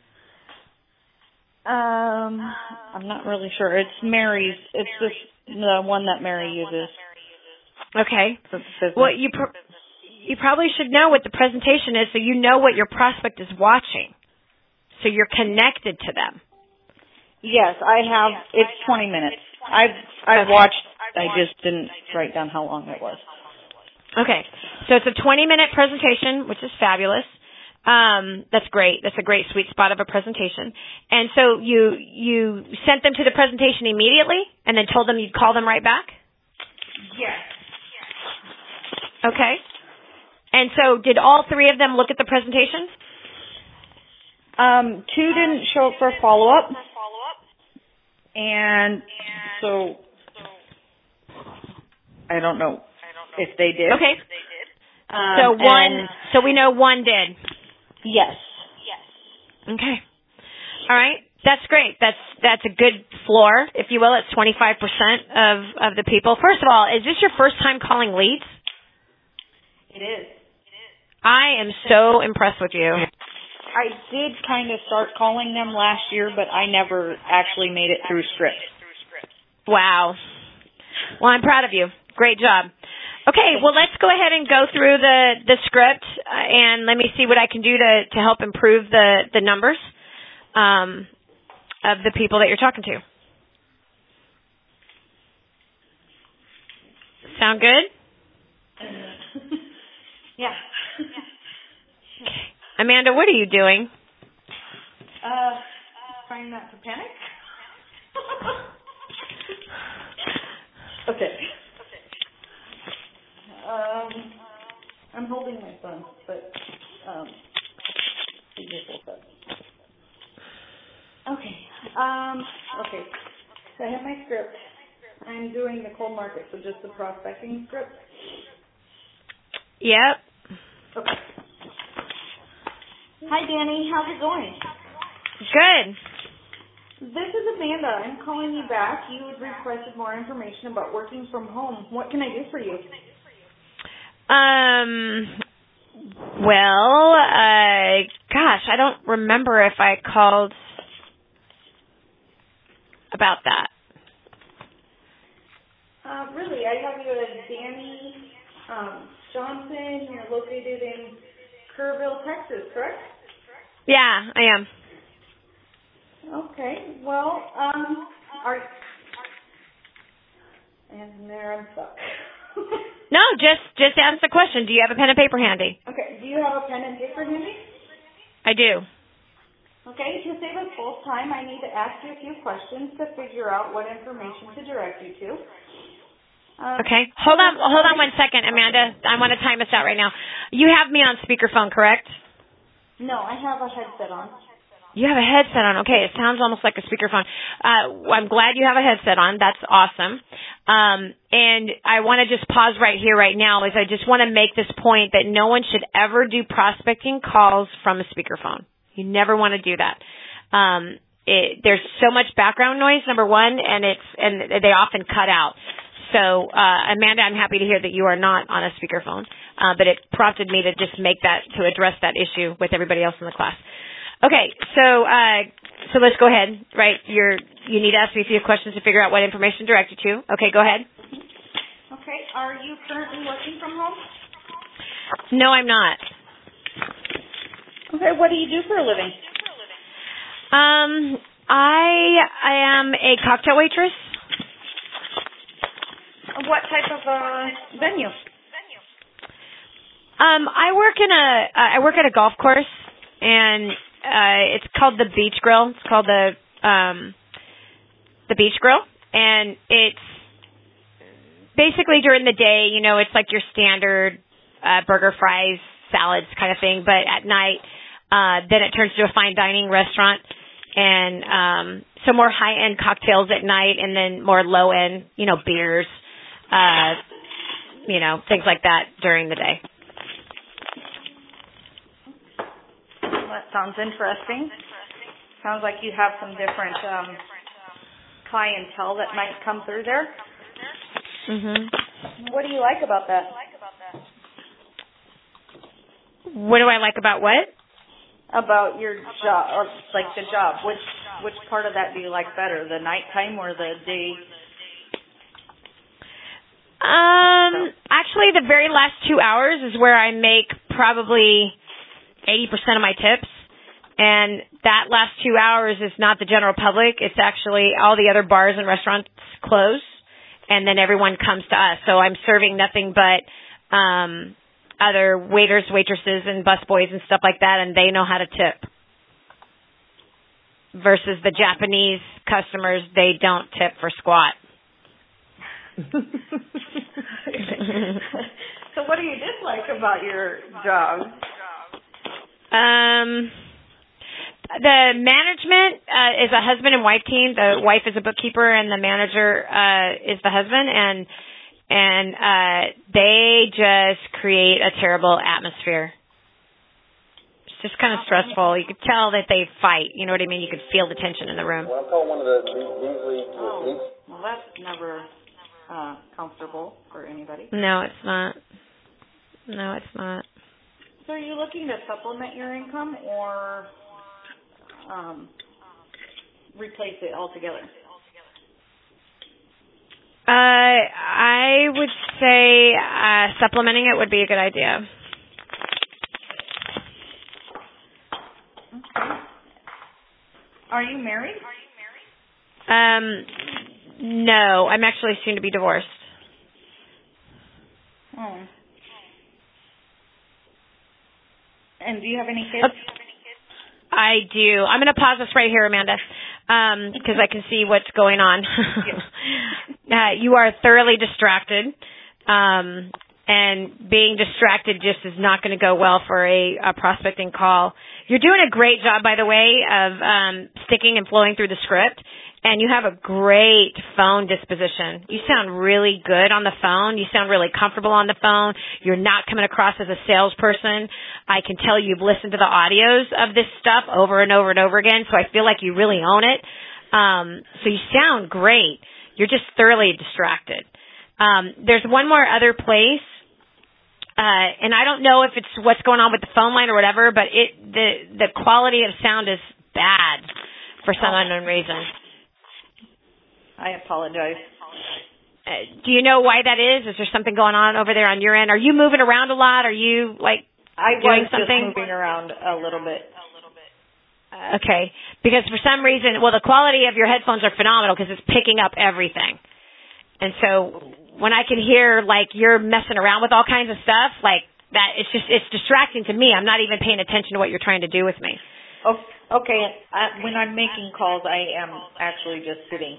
I'm not really sure. It's Mary's. It's the one that Mary uses. Okay. Well, you probably should know what the presentation is so you know what your prospect is watching. So you're connected to them. Yes, I have. It's 20 minutes. I've watched. I just didn't write down how long it was. Okay. So it's a 20-minute presentation, which is fabulous. That's great. That's a great sweet spot of a presentation. And so you sent them to the presentation immediately and then told them you'd call them right back? Yes. Okay. And so did all 3 of them look at the presentation? 2 didn't show up for follow-up. And so I don't know if they did. Okay. So we know one did. Yes. Okay. All right. That's great. That's a good floor, if you will. It's 25% of the people. First of all, is this your first time calling leads? It is. I am so impressed with you. I did kind of start calling them last year, but I never actually made it through scripts. Wow. Well, I'm proud of you. Great job. Okay, well, let's go ahead and go through the script, and let me see what I can do to help improve the numbers of the people that you're talking to. Sound good? Yeah. Okay. Amanda, what are you doing? Trying not to panic. Okay. I'm holding my phone, but be careful. Okay. Okay. So I have my script. I'm doing the cold market, so just the prospecting script. Yep. Okay. Hi, Danny. How's it going? Good. This is Amanda. I'm calling you back. You had requested more information about working from home. What can I do for you? Well, gosh, I don't remember if I called about that. Really, I have you as Danny Johnson. You're located in Kerrville, Texas, correct? Yeah, I am. Okay. Well, and there I'm stuck. No, just answer the question. Do you have a pen and paper handy? Okay. Do you have a pen and paper handy? I do. Okay. To save us both time, I need to ask you a few questions to figure out what information to direct you to. Okay. Hold on 1 second, Amanda. I want to time this out right now. You have me on speakerphone, correct? No, I have a headset on. You have a headset on. Okay, it sounds almost like a speakerphone. I'm glad you have a headset on. That's awesome. And I want to just pause right here, right now, is I just want to make this point that no one should ever do prospecting calls from a speakerphone. You never want to do that. There's so much background noise, number one, and they often cut out. So, Amanda, I'm happy to hear that you are not on a speakerphone, but it prompted me to just to address that issue with everybody else in the class. Okay, so let's go ahead, right? You need to ask me a few questions to figure out what information to direct you to. Okay, go ahead. Okay, are you currently working from home? No, I'm not. Okay, what do you do for a living? I am a cocktail waitress. What type of venue? I work at a golf course, and it's called the Beach Grill. It's called the Beach Grill, and it's basically during the day, it's like your standard burger, fries, salads kind of thing. But at night, then it turns to a fine dining restaurant, and so more high end cocktails at night, and then more low end, beers, things like that during the day. That sounds interesting. Sounds like you have some different clientele that might come through there. Mhm. What do you like about that? What do I like about what? About your job, or like the job. Which part of that do you like better, the nighttime or the day? Actually, the very last 2 hours is where I make probably 80% of my tips. And that last 2 hours is not the general public. It's actually all the other bars and restaurants close, and then everyone comes to us. So I'm serving nothing but other waiters, waitresses, and busboys and stuff like that, and they know how to tip. Versus the Japanese customers, they don't tip for squat. So what do you dislike about your job? The management is a husband and wife team. The wife is a bookkeeper, and the manager is the husband. and they just create a terrible atmosphere. It's just kind of stressful. You could tell that they fight. You know what I mean? You could feel the tension in the room. Well, I'm calling one of the Beasley. Well, that's never comfortable for anybody. No, it's not. No, it's not. So are you looking to supplement your income or replace it altogether? I would say supplementing it would be a good idea. Okay. Are you married? No, I'm actually soon to be divorced. Oh. And do you have any kids? I do. I'm going to pause this right here, Amanda, because I can see what's going on. You are thoroughly distracted, and being distracted just is not going to go well for a prospecting call. You're doing a great job, by the way, of sticking and flowing through the script. And you have a great phone disposition. You sound really good on the phone. You sound really comfortable on the phone. You're not coming across as a salesperson. I can tell you've listened to the audios of this stuff over and over and over again, so I feel like you really own it. So you sound great. You're just thoroughly distracted. There's one more other place, and I don't know if it's what's going on with the phone line or whatever, but the quality of sound is bad for some unknown reason. I apologize. Do you know why that is? Is there something going on over there on your end? Are you moving around a lot? Are you doing something? I was just moving around a little bit. Okay. Because for some reason, the quality of your headphones are phenomenal because it's picking up everything. And so when I can hear you're messing around with all kinds of stuff like that, it's distracting to me. I'm not even paying attention to what you're trying to do with me. Okay. When I'm making calls, I am actually just sitting.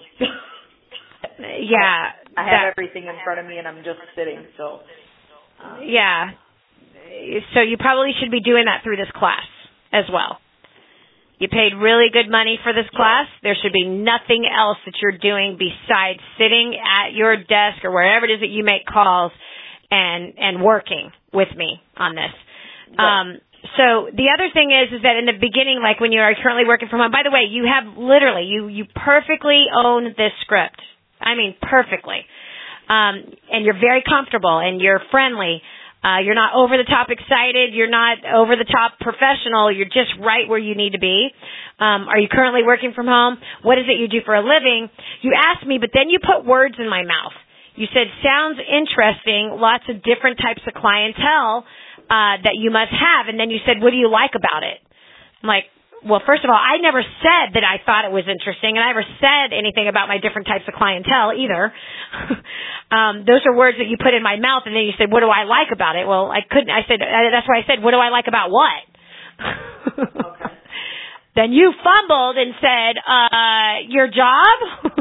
Yeah. I have everything in front of me and I'm just sitting, so. Yeah. So you probably should be doing that through this class as well. You paid really good money for this class. There should be nothing else that you're doing besides sitting at your desk or wherever it is that you make calls and working with me on this. Right. So the other thing is that in the beginning, when you are currently working from home, by the way, you have literally, you perfectly own this script. I mean, perfectly. And you're very comfortable and you're friendly. You're not over the top excited. You're not over the top professional. You're just right where you need to be. Are you currently working from home? What is it you do for a living? You asked me, but then you put words in my mouth. You said, sounds interesting, lots of different types of clientele that you must have. And then you said, what do you like about it? I'm like, well, first of all, I never said that I thought it was interesting, and I never said anything about my different types of clientele either. Those are words that you put in my mouth, and then you said, what do I like about it? Well, I couldn't. I said, that's why I said, what do I like about what? Okay. Then you fumbled and said, your job?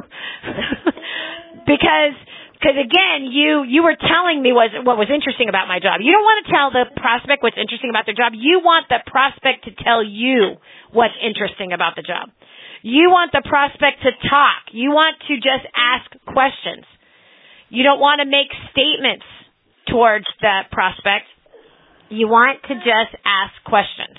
Because again, you were telling me what was interesting about my job. You don't want to tell the prospect what's interesting about their job. You want the prospect to tell you what's interesting about the job. You want the prospect to talk. You want to just ask questions. You don't want to make statements towards the prospect. You want to just ask questions.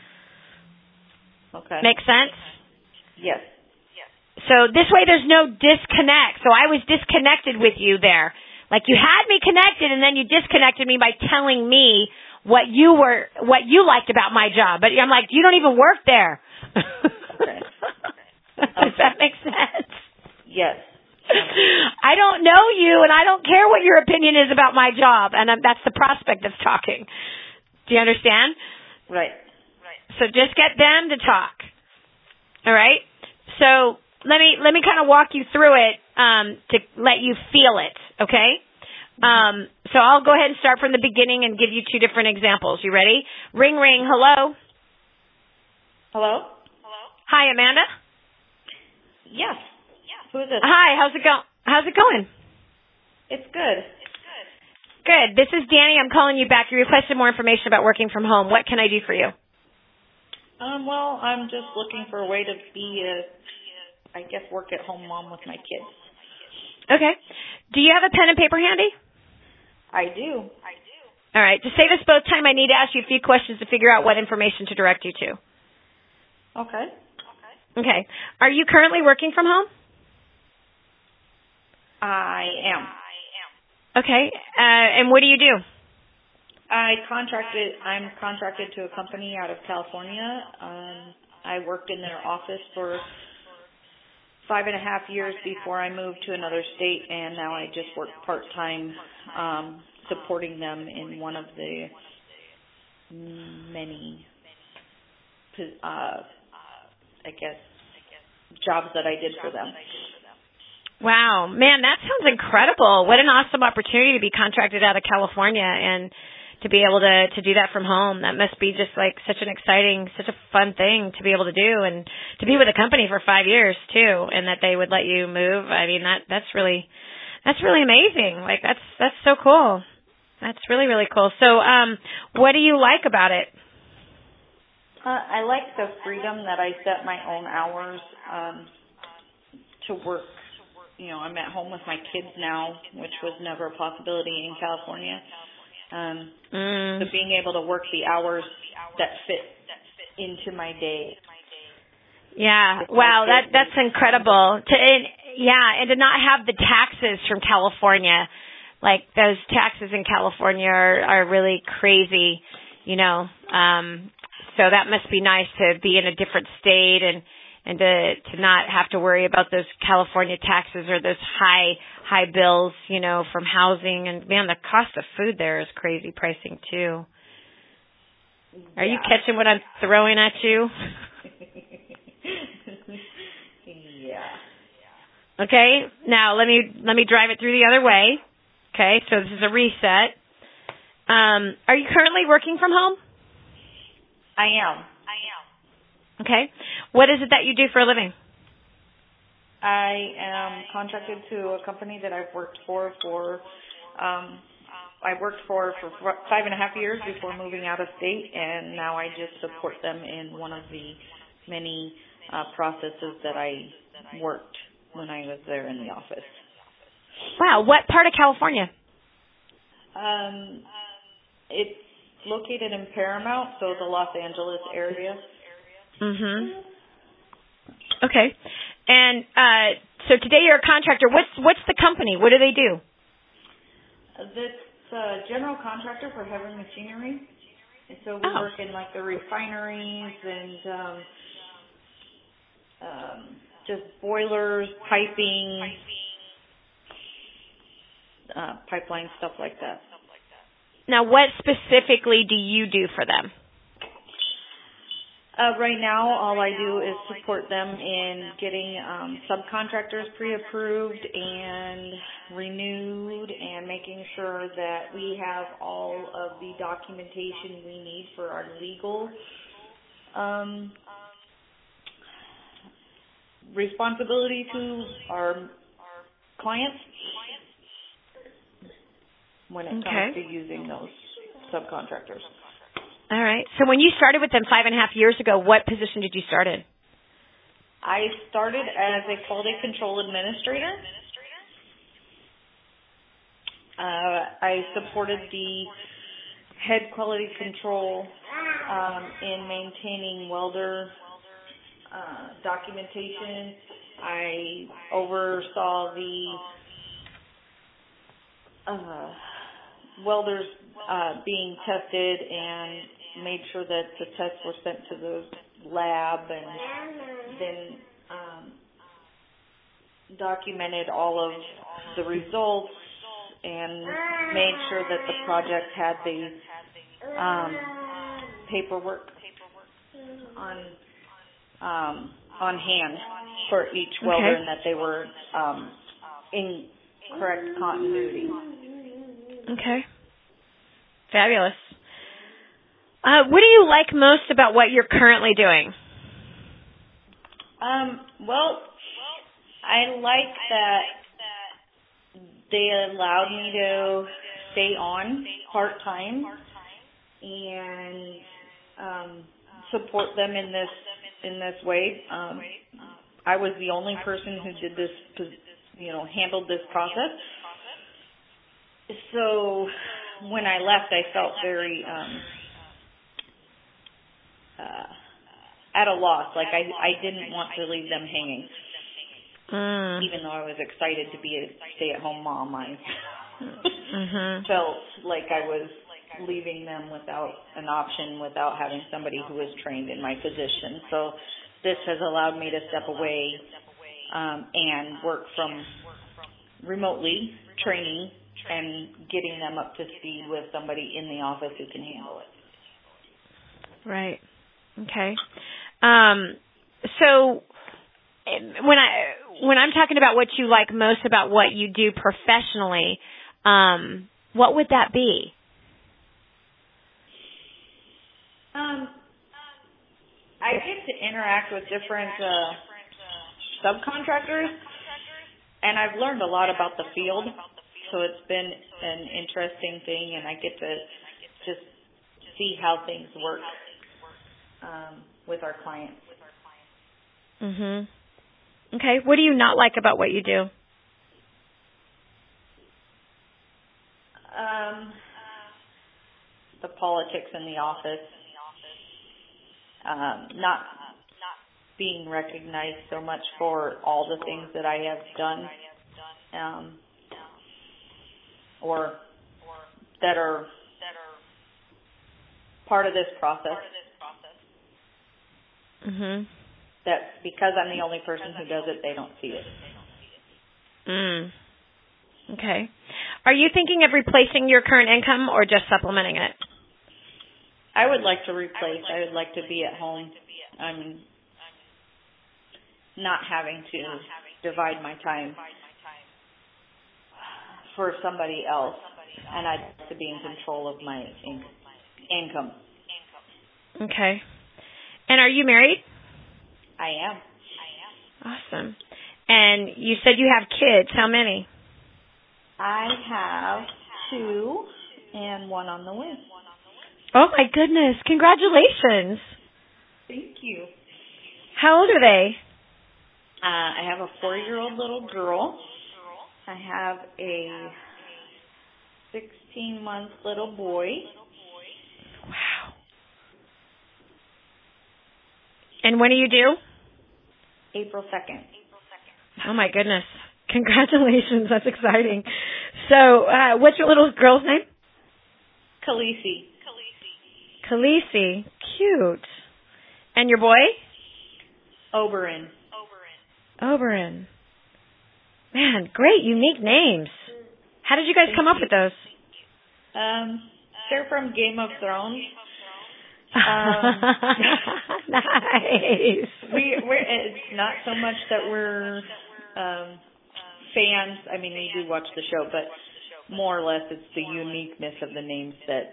Okay. Make sense? Yes. So this way there's no disconnect. So I was disconnected with you there. You had me connected and then you disconnected me by telling me what you liked about my job. But I'm like, you don't even work there. Okay. Does that make sense? Yes. I don't know you and I don't care what your opinion is about my job. And that's the prospect that's talking. Do you understand? Right. So just get them to talk. All right? So let me kind of walk you through it to let you feel it, okay? So I'll go ahead and start from the beginning and give you two different examples. You ready? Ring, ring. Hello? Hello? Hi, Amanda? Yes. Who is this? Hi, how's it going? It's good. Good. This is Danny. I'm calling you back. You requested more information about working from home. What can I do for you? Well, I'm just looking for a way to be work at home mom with my kids. Okay. Do you have a pen and paper handy? I do. All right. To save us both time, I need to ask you a few questions to figure out what information to direct you to. Okay. Okay. Are you currently working from home? I am. Okay. And what do you do? I'm contracted to a company out of California. I worked in their office for 5.5 years before I moved to another state, and now I just work part-time supporting them in one of the many, jobs that I did for them. Wow. Man, that sounds incredible. What an awesome opportunity to be contracted out of California and to be able to do that from home. That must be just like such an exciting, such a fun thing to be able to do, and to be with a company for 5 years too, and that they would let you move. I mean, that's really amazing. Like that's so cool. That's really, really cool. So, what do you like about it? I like the freedom that I set my own hours to work. You know, I'm at home with my kids now, which was never a possibility in California. So being able to work the hours that fit into my day. Yeah. Wow, that's incredible. And to not have the taxes from California. Like those taxes in California are really crazy, you know. So that must be nice to be in a different state and to not have to worry about those California taxes or those high bills, you know, from housing. And man, the cost of food there is crazy pricing too. Are you catching what I'm throwing at you? Yeah. Okay. Now let me drive it through the other way. Okay. So this is a reset. Are you currently working from home? I am. Okay. What is it that you do for a living? I am contracted to a company that I've worked for 5.5 years before moving out of state, and now I just support them in one of the many processes that I worked when I was there in the office. Wow. What part of California? It's located in Paramount, so the Los Angeles area. Mhm. Okay. And so today you're a contractor. What's the company? What do they do? This general contractor for heavy machinery. And so we work in like the refineries and just boilers, piping, pipeline, stuff like that. Now, what specifically do you do for them? Right now, all I do is support them in getting subcontractors pre-approved and renewed and making sure that we have all of the documentation we need for our legal responsibility to our clients when it comes to using those subcontractors. All right. So when you started with them 5.5 years ago, what position did you start in? I started as a quality control administrator. I supported the head quality control in maintaining welder documentation. I oversaw the welders being tested and made sure that the tests were sent to the lab, and then documented all of the results and made sure that the project had the paperwork on hand for each welder, and that they were in correct continuity. Okay. Fabulous. What do you like most about what you're currently doing? Well, I like that they allowed me to stay on part-time and support them in this way. I was the only person who did this, handled this process. So when I left, I felt very at a loss. Like I didn't want to leave them hanging. Even though I was excited to be a stay-at-home mom, I felt like I was leaving them without an option, without having somebody who was trained in my position. So this has allowed me to step away and work from remotely, training and getting them up to speed with somebody in the office who can handle it. Right. Okay. So when I'm talking about what you like most about what you do professionally, what would that be? I get to interact with different subcontractors, and I've learned a lot about the field, so it's been an interesting thing, and I get to just see how things work with our clients. Okay. What do you not like about what you do? The politics in the office. Not being recognized so much for all the things that I have done, or that are part of this process. That because I'm the only person who does it, they don't see it. Okay. Are you thinking of replacing your current income or just supplementing it? I would like to replace. I would like to be at home. I'm not having to divide my time for somebody else, and I'd like to be in control of my income. Okay. And are you married? I am. Awesome. And you said you have kids. How many? I have 2 and 1 on the way. Oh, my goodness. Congratulations. Thank you. How old are they? I have a 4-year-old little girl. I have a 16-month little boy. Wow. And when are you due? April 2nd. Oh, my goodness. Congratulations. That's exciting. So, what's your little girl's name? Khaleesi. Khaleesi. Cute. And your boy? Oberon. Man, great, unique names. How did you guys come up with those? They're from Game of Thrones. Nice. It's not so much that we're fans. I mean, we do watch the show, but more or less it's the uniqueness of the names that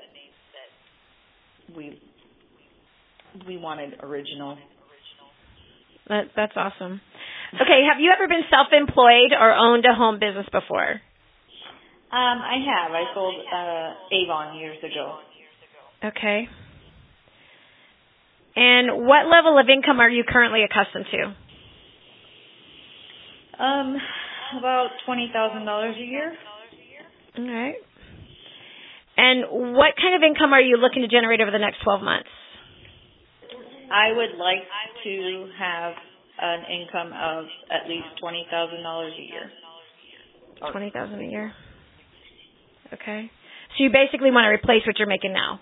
we wanted original. That's awesome. Okay, have you ever been self-employed or owned a home business before? I have. I sold Avon years ago. Okay. And what level of income are you currently accustomed to? About $20,000 a year. All right. And what kind of income are you looking to generate over the next 12 months? I would like to have an income of at least $20,000 a year. $20,000 a year. Okay. So you basically want to replace what you're making now?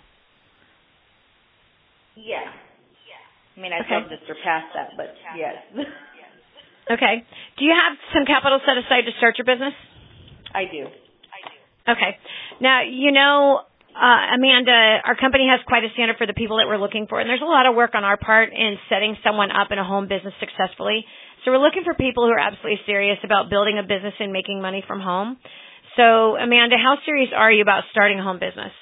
Yeah. I mean, I'd love to surpass that, but yes. Okay. Do you have some capital set aside to start your business? I do. Okay. Now, Amanda, our company has quite a standard for the people that we're looking for, and there's a lot of work on our part in setting someone up in a home business successfully. So we're looking for people who are absolutely serious about building a business and making money from home. So, Amanda, how serious are you about starting a home business?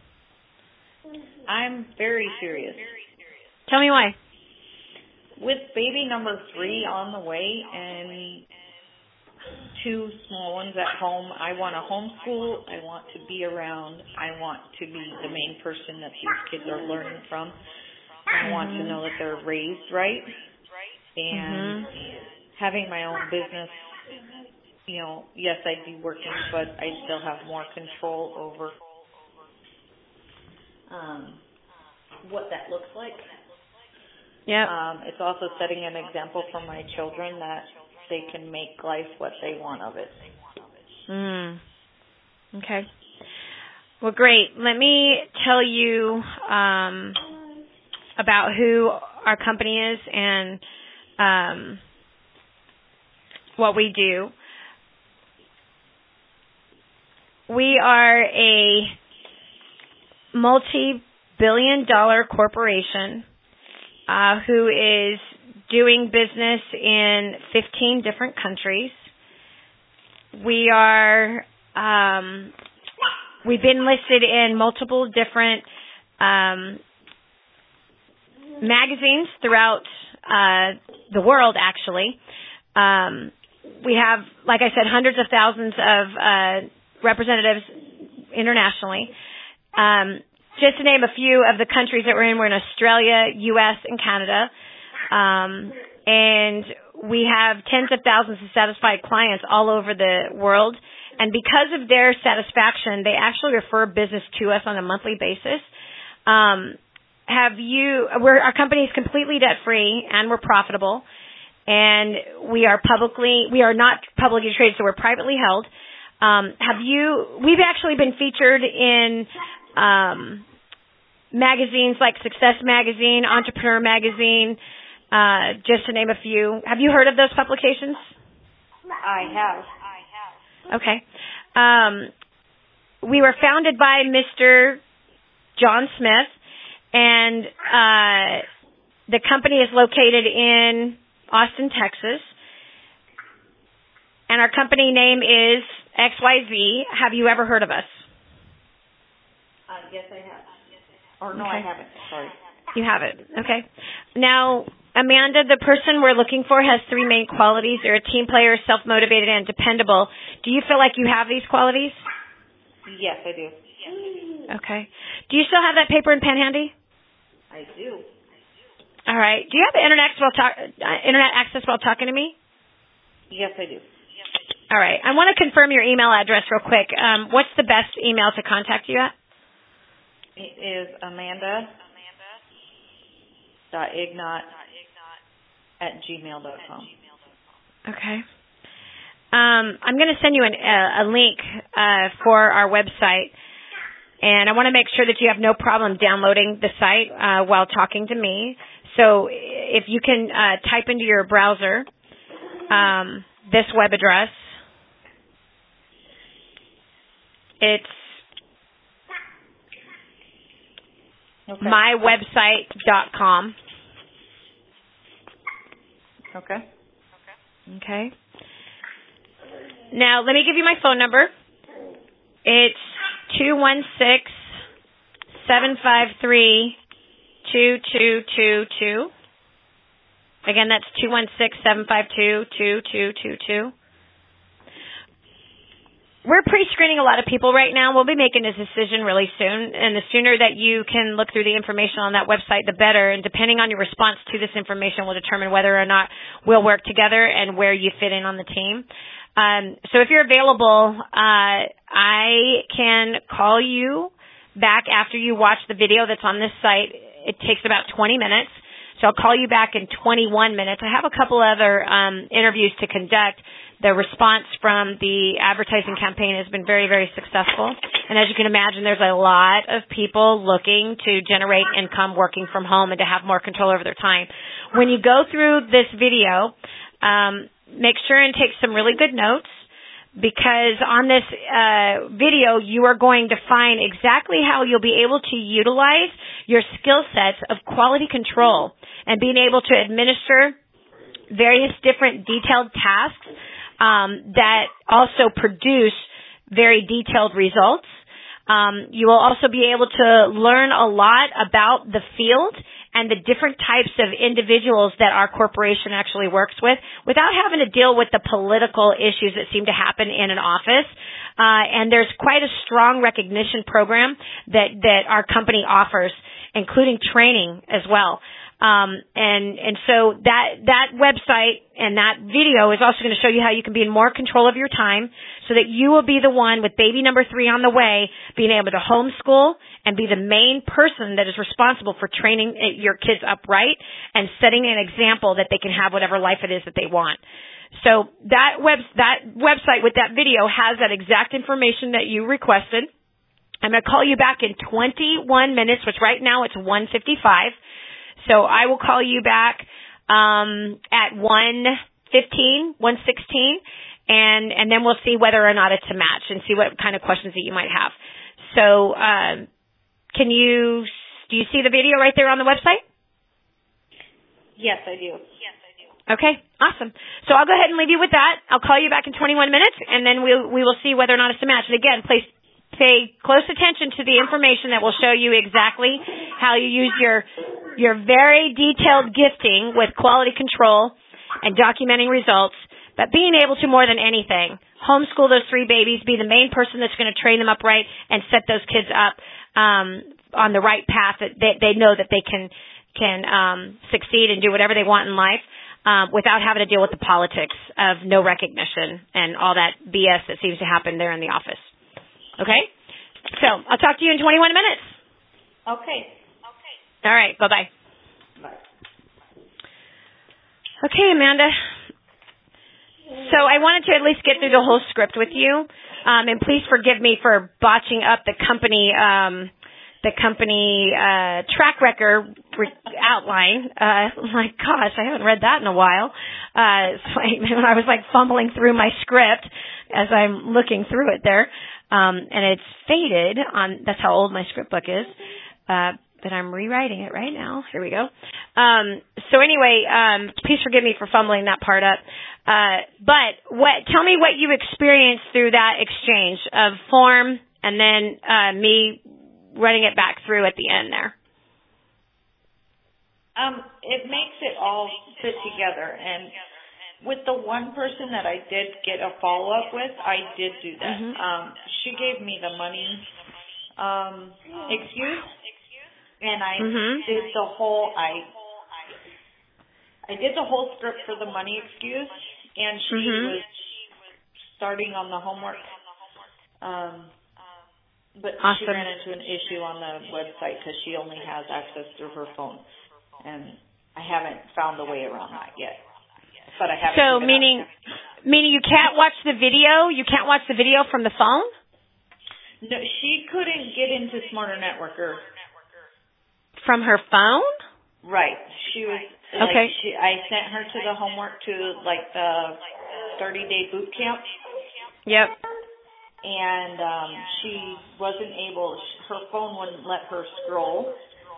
I'm very serious. Tell me why. With baby number 3 on the way and 2 small ones at home, I want to homeschool. I want to be around. I want to be the main person that these kids are learning from. I want to know that they're raised right. And having my own business yes, I'd be working, but I still have more control over what that looks like. Yeah. It's also setting an example for my children that they can make life what they want of it. Okay. Well, great. Let me tell you about who our company is and what we do. We are a multi-billion-dollar corporation who is doing business in 15 different countries. We are, we've been listed in multiple different magazines throughout the world, actually. We have, like I said, hundreds of thousands of representatives internationally. Just to name a few of the countries that we're in Australia, U.S., and Canada. And we have tens of thousands of satisfied clients all over the world. And because of their satisfaction, they actually refer business to us on a monthly basis. Our company is completely debt-free, and we're profitable. And we are not publicly traded, so we're privately held. We've actually been featured in magazines like Success Magazine, Entrepreneur Magazine, just to name a few. Have you heard of those publications? I have. Okay. We were founded by Mr. John Smith, and the company is located in Austin, Texas. And our company name is XYZ. Have you ever heard of us? Yes, I have. Or no, I haven't. Sorry. You haven't. Okay. Now, Amanda, the person we're looking for has three main qualities. They're a team player, self-motivated, and dependable. Do you feel like you have these qualities? Yes, I do. Okay. Do you still have that paper and pen handy? I do. All right. Do you have internet access while talking to me? Yes, I do. All right. I want to confirm your email address real quick. What's the best email to contact you at? It is amanda.ignat@gmail.com. Okay. I'm going to send you a link for our website, and I want to make sure that you have no problem downloading the site while talking to me. So if you can type into your browser this web address, it's mywebsite.com. Okay. Okay. Now, let me give you my phone number. It's 216-753-2222. Again, that's 216-752-2222. We're pre-screening a lot of people right now. We'll be making this decision really soon, and the sooner that you can look through the information on that website, the better. And depending on your response to this information will determine whether or not we'll work together and where you fit in on the team. So if you're available, I can call you back after you watch the video that's on this site. It takes about 20 minutes. So I'll call you back in 21 minutes. I have a couple other interviews to conduct. The response from the advertising campaign has been very, very successful. And as you can imagine, there's a lot of people looking to generate income working from home and to have more control over their time. When you go through this video, make sure and take some really good notes, because on this video, you are going to find exactly how you'll be able to utilize your skill sets of quality control and being able to administer various different detailed tasks that also produce very detailed results. You will also be able to learn a lot about the field and the different types of individuals that our corporation actually works with without having to deal with the political issues that seem to happen in an office. And there's quite a strong recognition program that our company offers, including training as well. And so that website and that video is also going to show you how you can be in more control of your time so that you will be the one with baby number 3 on the way being able to homeschool and be the main person that is responsible for training your kids up right and setting an example that they can have whatever life it is that they want. So that website with that video has that exact information that you requested. I'm going to call you back in 21 minutes, which right now it's 1:55. So I will call you back at 1:15, 1:16, and then we'll see whether or not it's a match and see what kind of questions that you might have. So do you see the video right there on the website? Yes, I do. Okay, awesome. So I'll go ahead and leave you with that. I'll call you back in 21 minutes, and then we will see whether or not it's a match. And again, pay close attention to the information that will show you exactly how you use your very detailed gifting with quality control and documenting results, but being able to, more than anything, homeschool those 3 babies, be the main person that's going to train them up right and set those kids up on the right path that they know that they can succeed and do whatever they want in life without having to deal with the politics of no recognition and all that BS that seems to happen there in the office. Okay? So I'll talk to you in 21 minutes. Okay. All right. Bye-bye. Bye. Okay, Amanda. So I wanted to at least get through the whole script with you. And please forgive me for botching up the company track record outline. My gosh, I haven't read that in a while. So I was like fumbling through my script as I'm looking through it there. And it's faded on, that's how old my script book is. But I'm rewriting it right now. Here we go. So anyway, please forgive me for fumbling that part up. But tell me what you experienced through that exchange of form and then, me running it back through at the end there. It makes it all fit together, and with the one person that I did get a follow-up with, I did do that. Mm-hmm. She gave me the money excuse, and I did the whole I did the whole script for the money excuse, and she was starting on the homework. But awesome. She ran into an issue on the website because she only has access through her phone, and I haven't found a way around that yet. But I haven't. So meaning you can't watch the video? You can't watch the video from the phone? No, she couldn't get into Smarter Networker. From her phone? Right. She was okay. I sent her to the homework to like the 30-day boot camp. Yep. And she wasn't able. Her phone wouldn't let her scroll.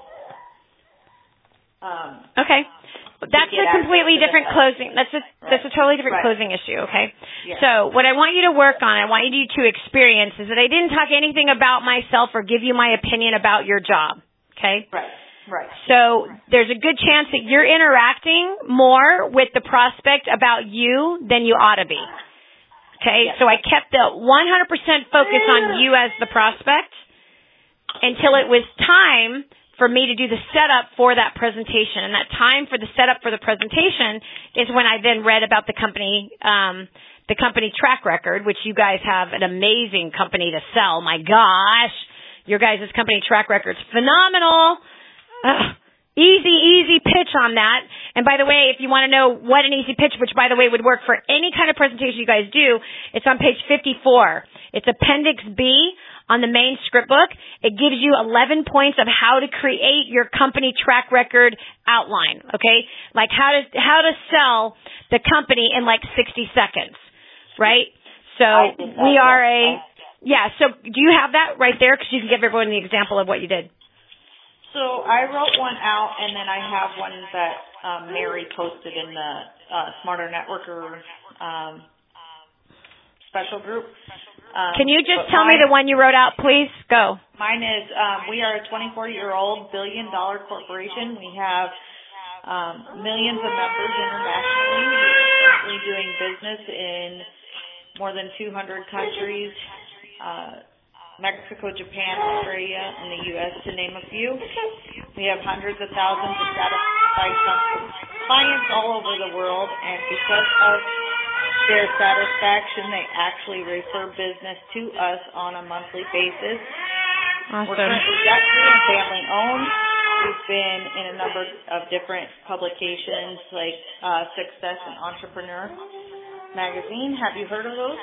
Okay. That's a completely different closing. That's a totally different closing issue, okay? Yeah. So what I want you to work on, I want you to experience is that I didn't talk anything about myself or give you my opinion about your job, okay? Right. So there's a good chance that you're interacting more with the prospect about you than you ought to be, okay? Yes. So I kept the 100% focus on you as the prospect until it was time for me to do the setup for that presentation. And that time for the setup for the presentation is when I then read about the company track record, which you guys have an amazing company to sell. My gosh, your guys' company track record's phenomenal. Easy pitch on that. And by the way, if you want to know what an easy pitch, which by the way would work for any kind of presentation you guys do, it's on page 54. It's Appendix B on the main script book. It gives you 11 points of how to create your company track record outline, okay? Like how to sell the company in like 60 seconds, right? So we are so do you have that right there? Because you can give everyone the example of what you did. So I wrote one out, and then I have one that Mary posted in the Smarter Networker special group. Can you just tell me the one you wrote out, please? Go. Mine is, we are a 24-year-old billion-dollar corporation. We have millions of members internationally. We're currently doing business in more than 200 countries, Mexico, Japan, Australia, and the U.S., to name a few. We have hundreds of thousands of data by clients all over the world, and because of their satisfaction, they actually refer business to us on a monthly basis. Awesome. We're currently debt-free and family-owned. We've been in a number of different publications like Success and Entrepreneur magazine. Have you heard of those?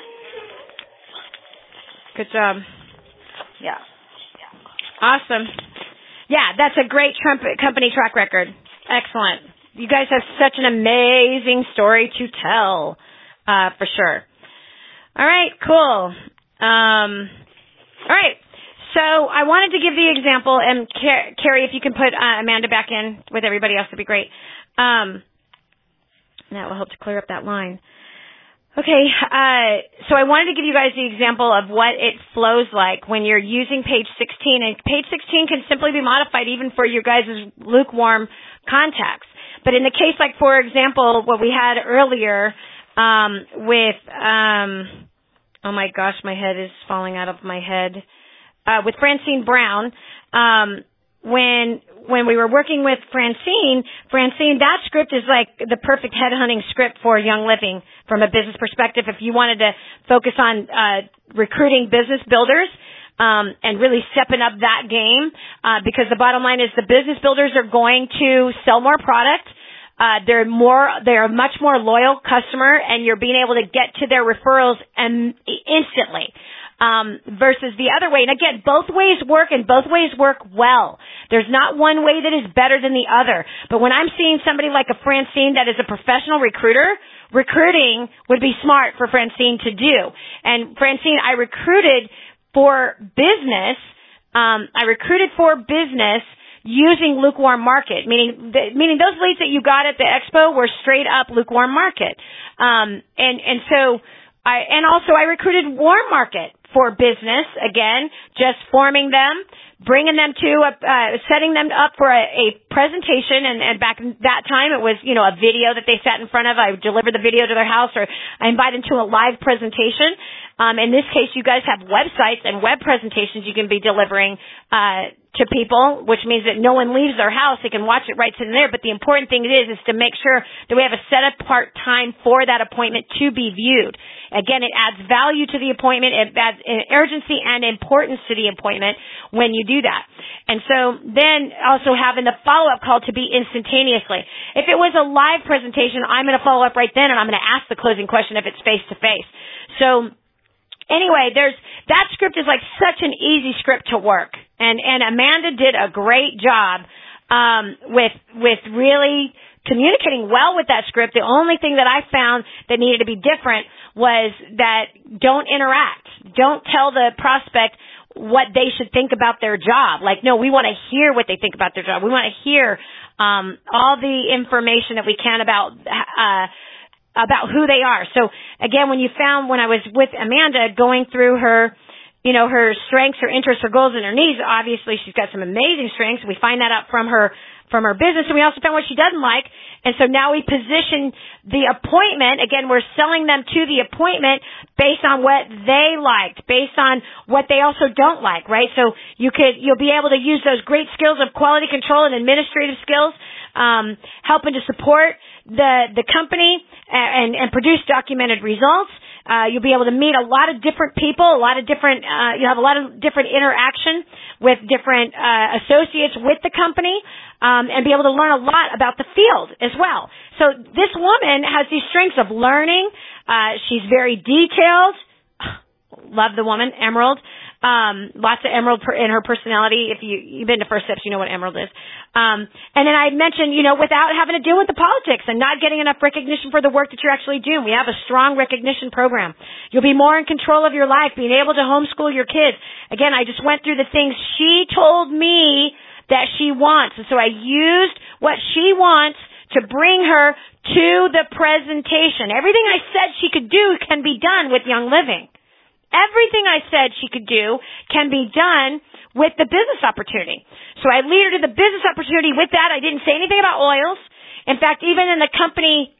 Good job. Yeah. Awesome. Yeah, that's a great company track record. Excellent. You guys have such an amazing story to tell, for sure. All right, cool. All right. So I wanted to give the example, and Carrie, if you can put Amanda back in with everybody else, that'd be great. That will help to clear up that line. Okay, so I wanted to give you guys the example of what it flows like when you're using page 16. And page 16 can simply be modified even for your guys' lukewarm contacts. But in the case, like, for example, what we had earlier with, oh my gosh, my head is falling out of my head. With Francine Brown, when we were working with Francine, that script is like the perfect headhunting script for Young Living from a business perspective. If you wanted to focus on recruiting business builders and really stepping up that game, because the bottom line is the business builders are going to sell more product. They're a much more loyal customer, and you're being able to get to their referrals instantly. Versus the other way. And again, both ways work and both ways work well. There's not one way that is better than the other. But when I'm seeing somebody like a Francine that is a professional recruiter, recruiting would be smart for Francine to do. And Francine, I recruited for business using lukewarm market, meaning those leads that you got at the expo were straight up lukewarm market. And also I recruited warm market for business, again, just forming them, bringing them to, setting them up for a presentation, and back in that time it was, a video that they sat in front of. I would deliver the video to their house, or I invite them to a live presentation. In this case, you guys have websites and web presentations you can be delivering, to people, which means that no one leaves their house. They can watch it right in there. But the important thing is to make sure that we have a set apart time for that appointment to be viewed. Again, it adds value to the appointment. It adds urgency and importance to the appointment when you do that. And so then also having the follow-up call to be instantaneously. If it was a live presentation, I'm going to follow up right then, and I'm going to ask the closing question if it's face-to-face. So anyway, that script is like such an easy script to work. And Amanda did a great job with really communicating well with that script. The only thing that I found that needed to be different was that don't interact. Don't tell the prospect what they should think about their job. Like, no, we want to hear what they think about their job. We want to hear all the information that we can about who they are. So again, when I was with Amanda going through her, her strengths, her interests, her goals, and her needs, obviously she's got some amazing strengths. We find that out from her business, and we also found what she doesn't like. And so now we position the appointment. Again, we're selling them to the appointment based on what they liked, based on what they also don't like, right? So you'll be able to use those great skills of quality control and administrative skills, helping to support the company and produce documented results. You'll be able to meet a lot of different people, you'll have a lot of different interaction with different associates with the company, and be able to learn a lot about the field as well. So this woman has these strengths of learning. She's very detailed. Love the woman, Emerald. Lots of Emerald in her personality. If you've been to First Steps, you know what Emerald is. And then I mentioned, without having to deal with the politics and not getting enough recognition for the work that you're actually doing. We have a strong recognition program. You'll be more in control of your life, being able to homeschool your kids. Again, I just went through the things she told me that she wants. And so I used what she wants to bring her to the presentation. Everything I said she could do can be done with Young Living. Everything I said she could do can be done with the business opportunity. So I lead her to the business opportunity with that. I didn't say anything about oils. In fact, even in the company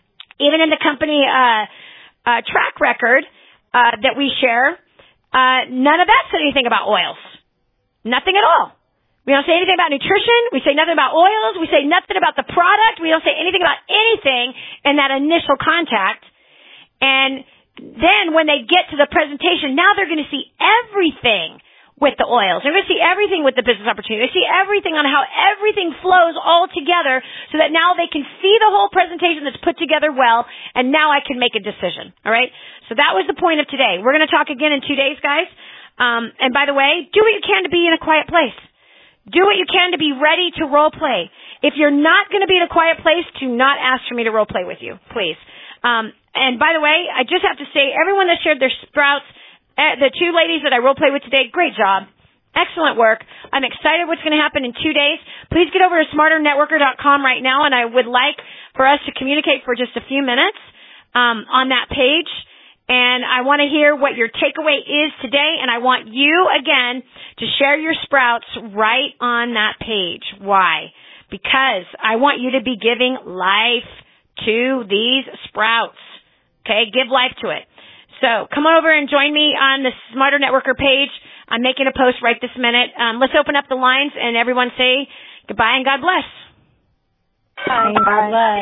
track record that we share, none of that said anything about oils. Nothing at all. We don't say anything about nutrition. We say nothing about oils. We say nothing about the product. We don't say anything about anything in that initial contact. And then when they get to the presentation, now they're going to see everything with the oils. They're going to see everything with the business opportunity. They see everything on how everything flows all together so that now they can see the whole presentation that's put together well, and now I can make a decision. All right? So that was the point of today. We're going to talk again in 2 days, guys. And by the way, do what you can to be in a quiet place. Do what you can to be ready to role play. If you're not going to be in a quiet place, do not ask for me to role play with you, please. And by the way, I just have to say, everyone that shared their sprouts, the 2 ladies that I role play with today, great job. Excellent work. I'm excited what's going to happen in 2 days. Please get over to smarternetworker.com right now, and I would like for us to communicate for just a few minutes on that page. And I want to hear what your takeaway is today, and I want you, again, to share your sprouts right on that page. Why? Because I want you to be giving life to these sprouts. Okay? Give life to it. So come on over and join me on the Smarter Networker page. I'm making a post right this minute. Let's open up the lines, and everyone say goodbye and God bless. Bye. God bless.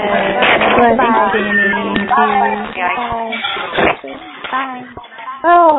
Bye. Bye. Oh.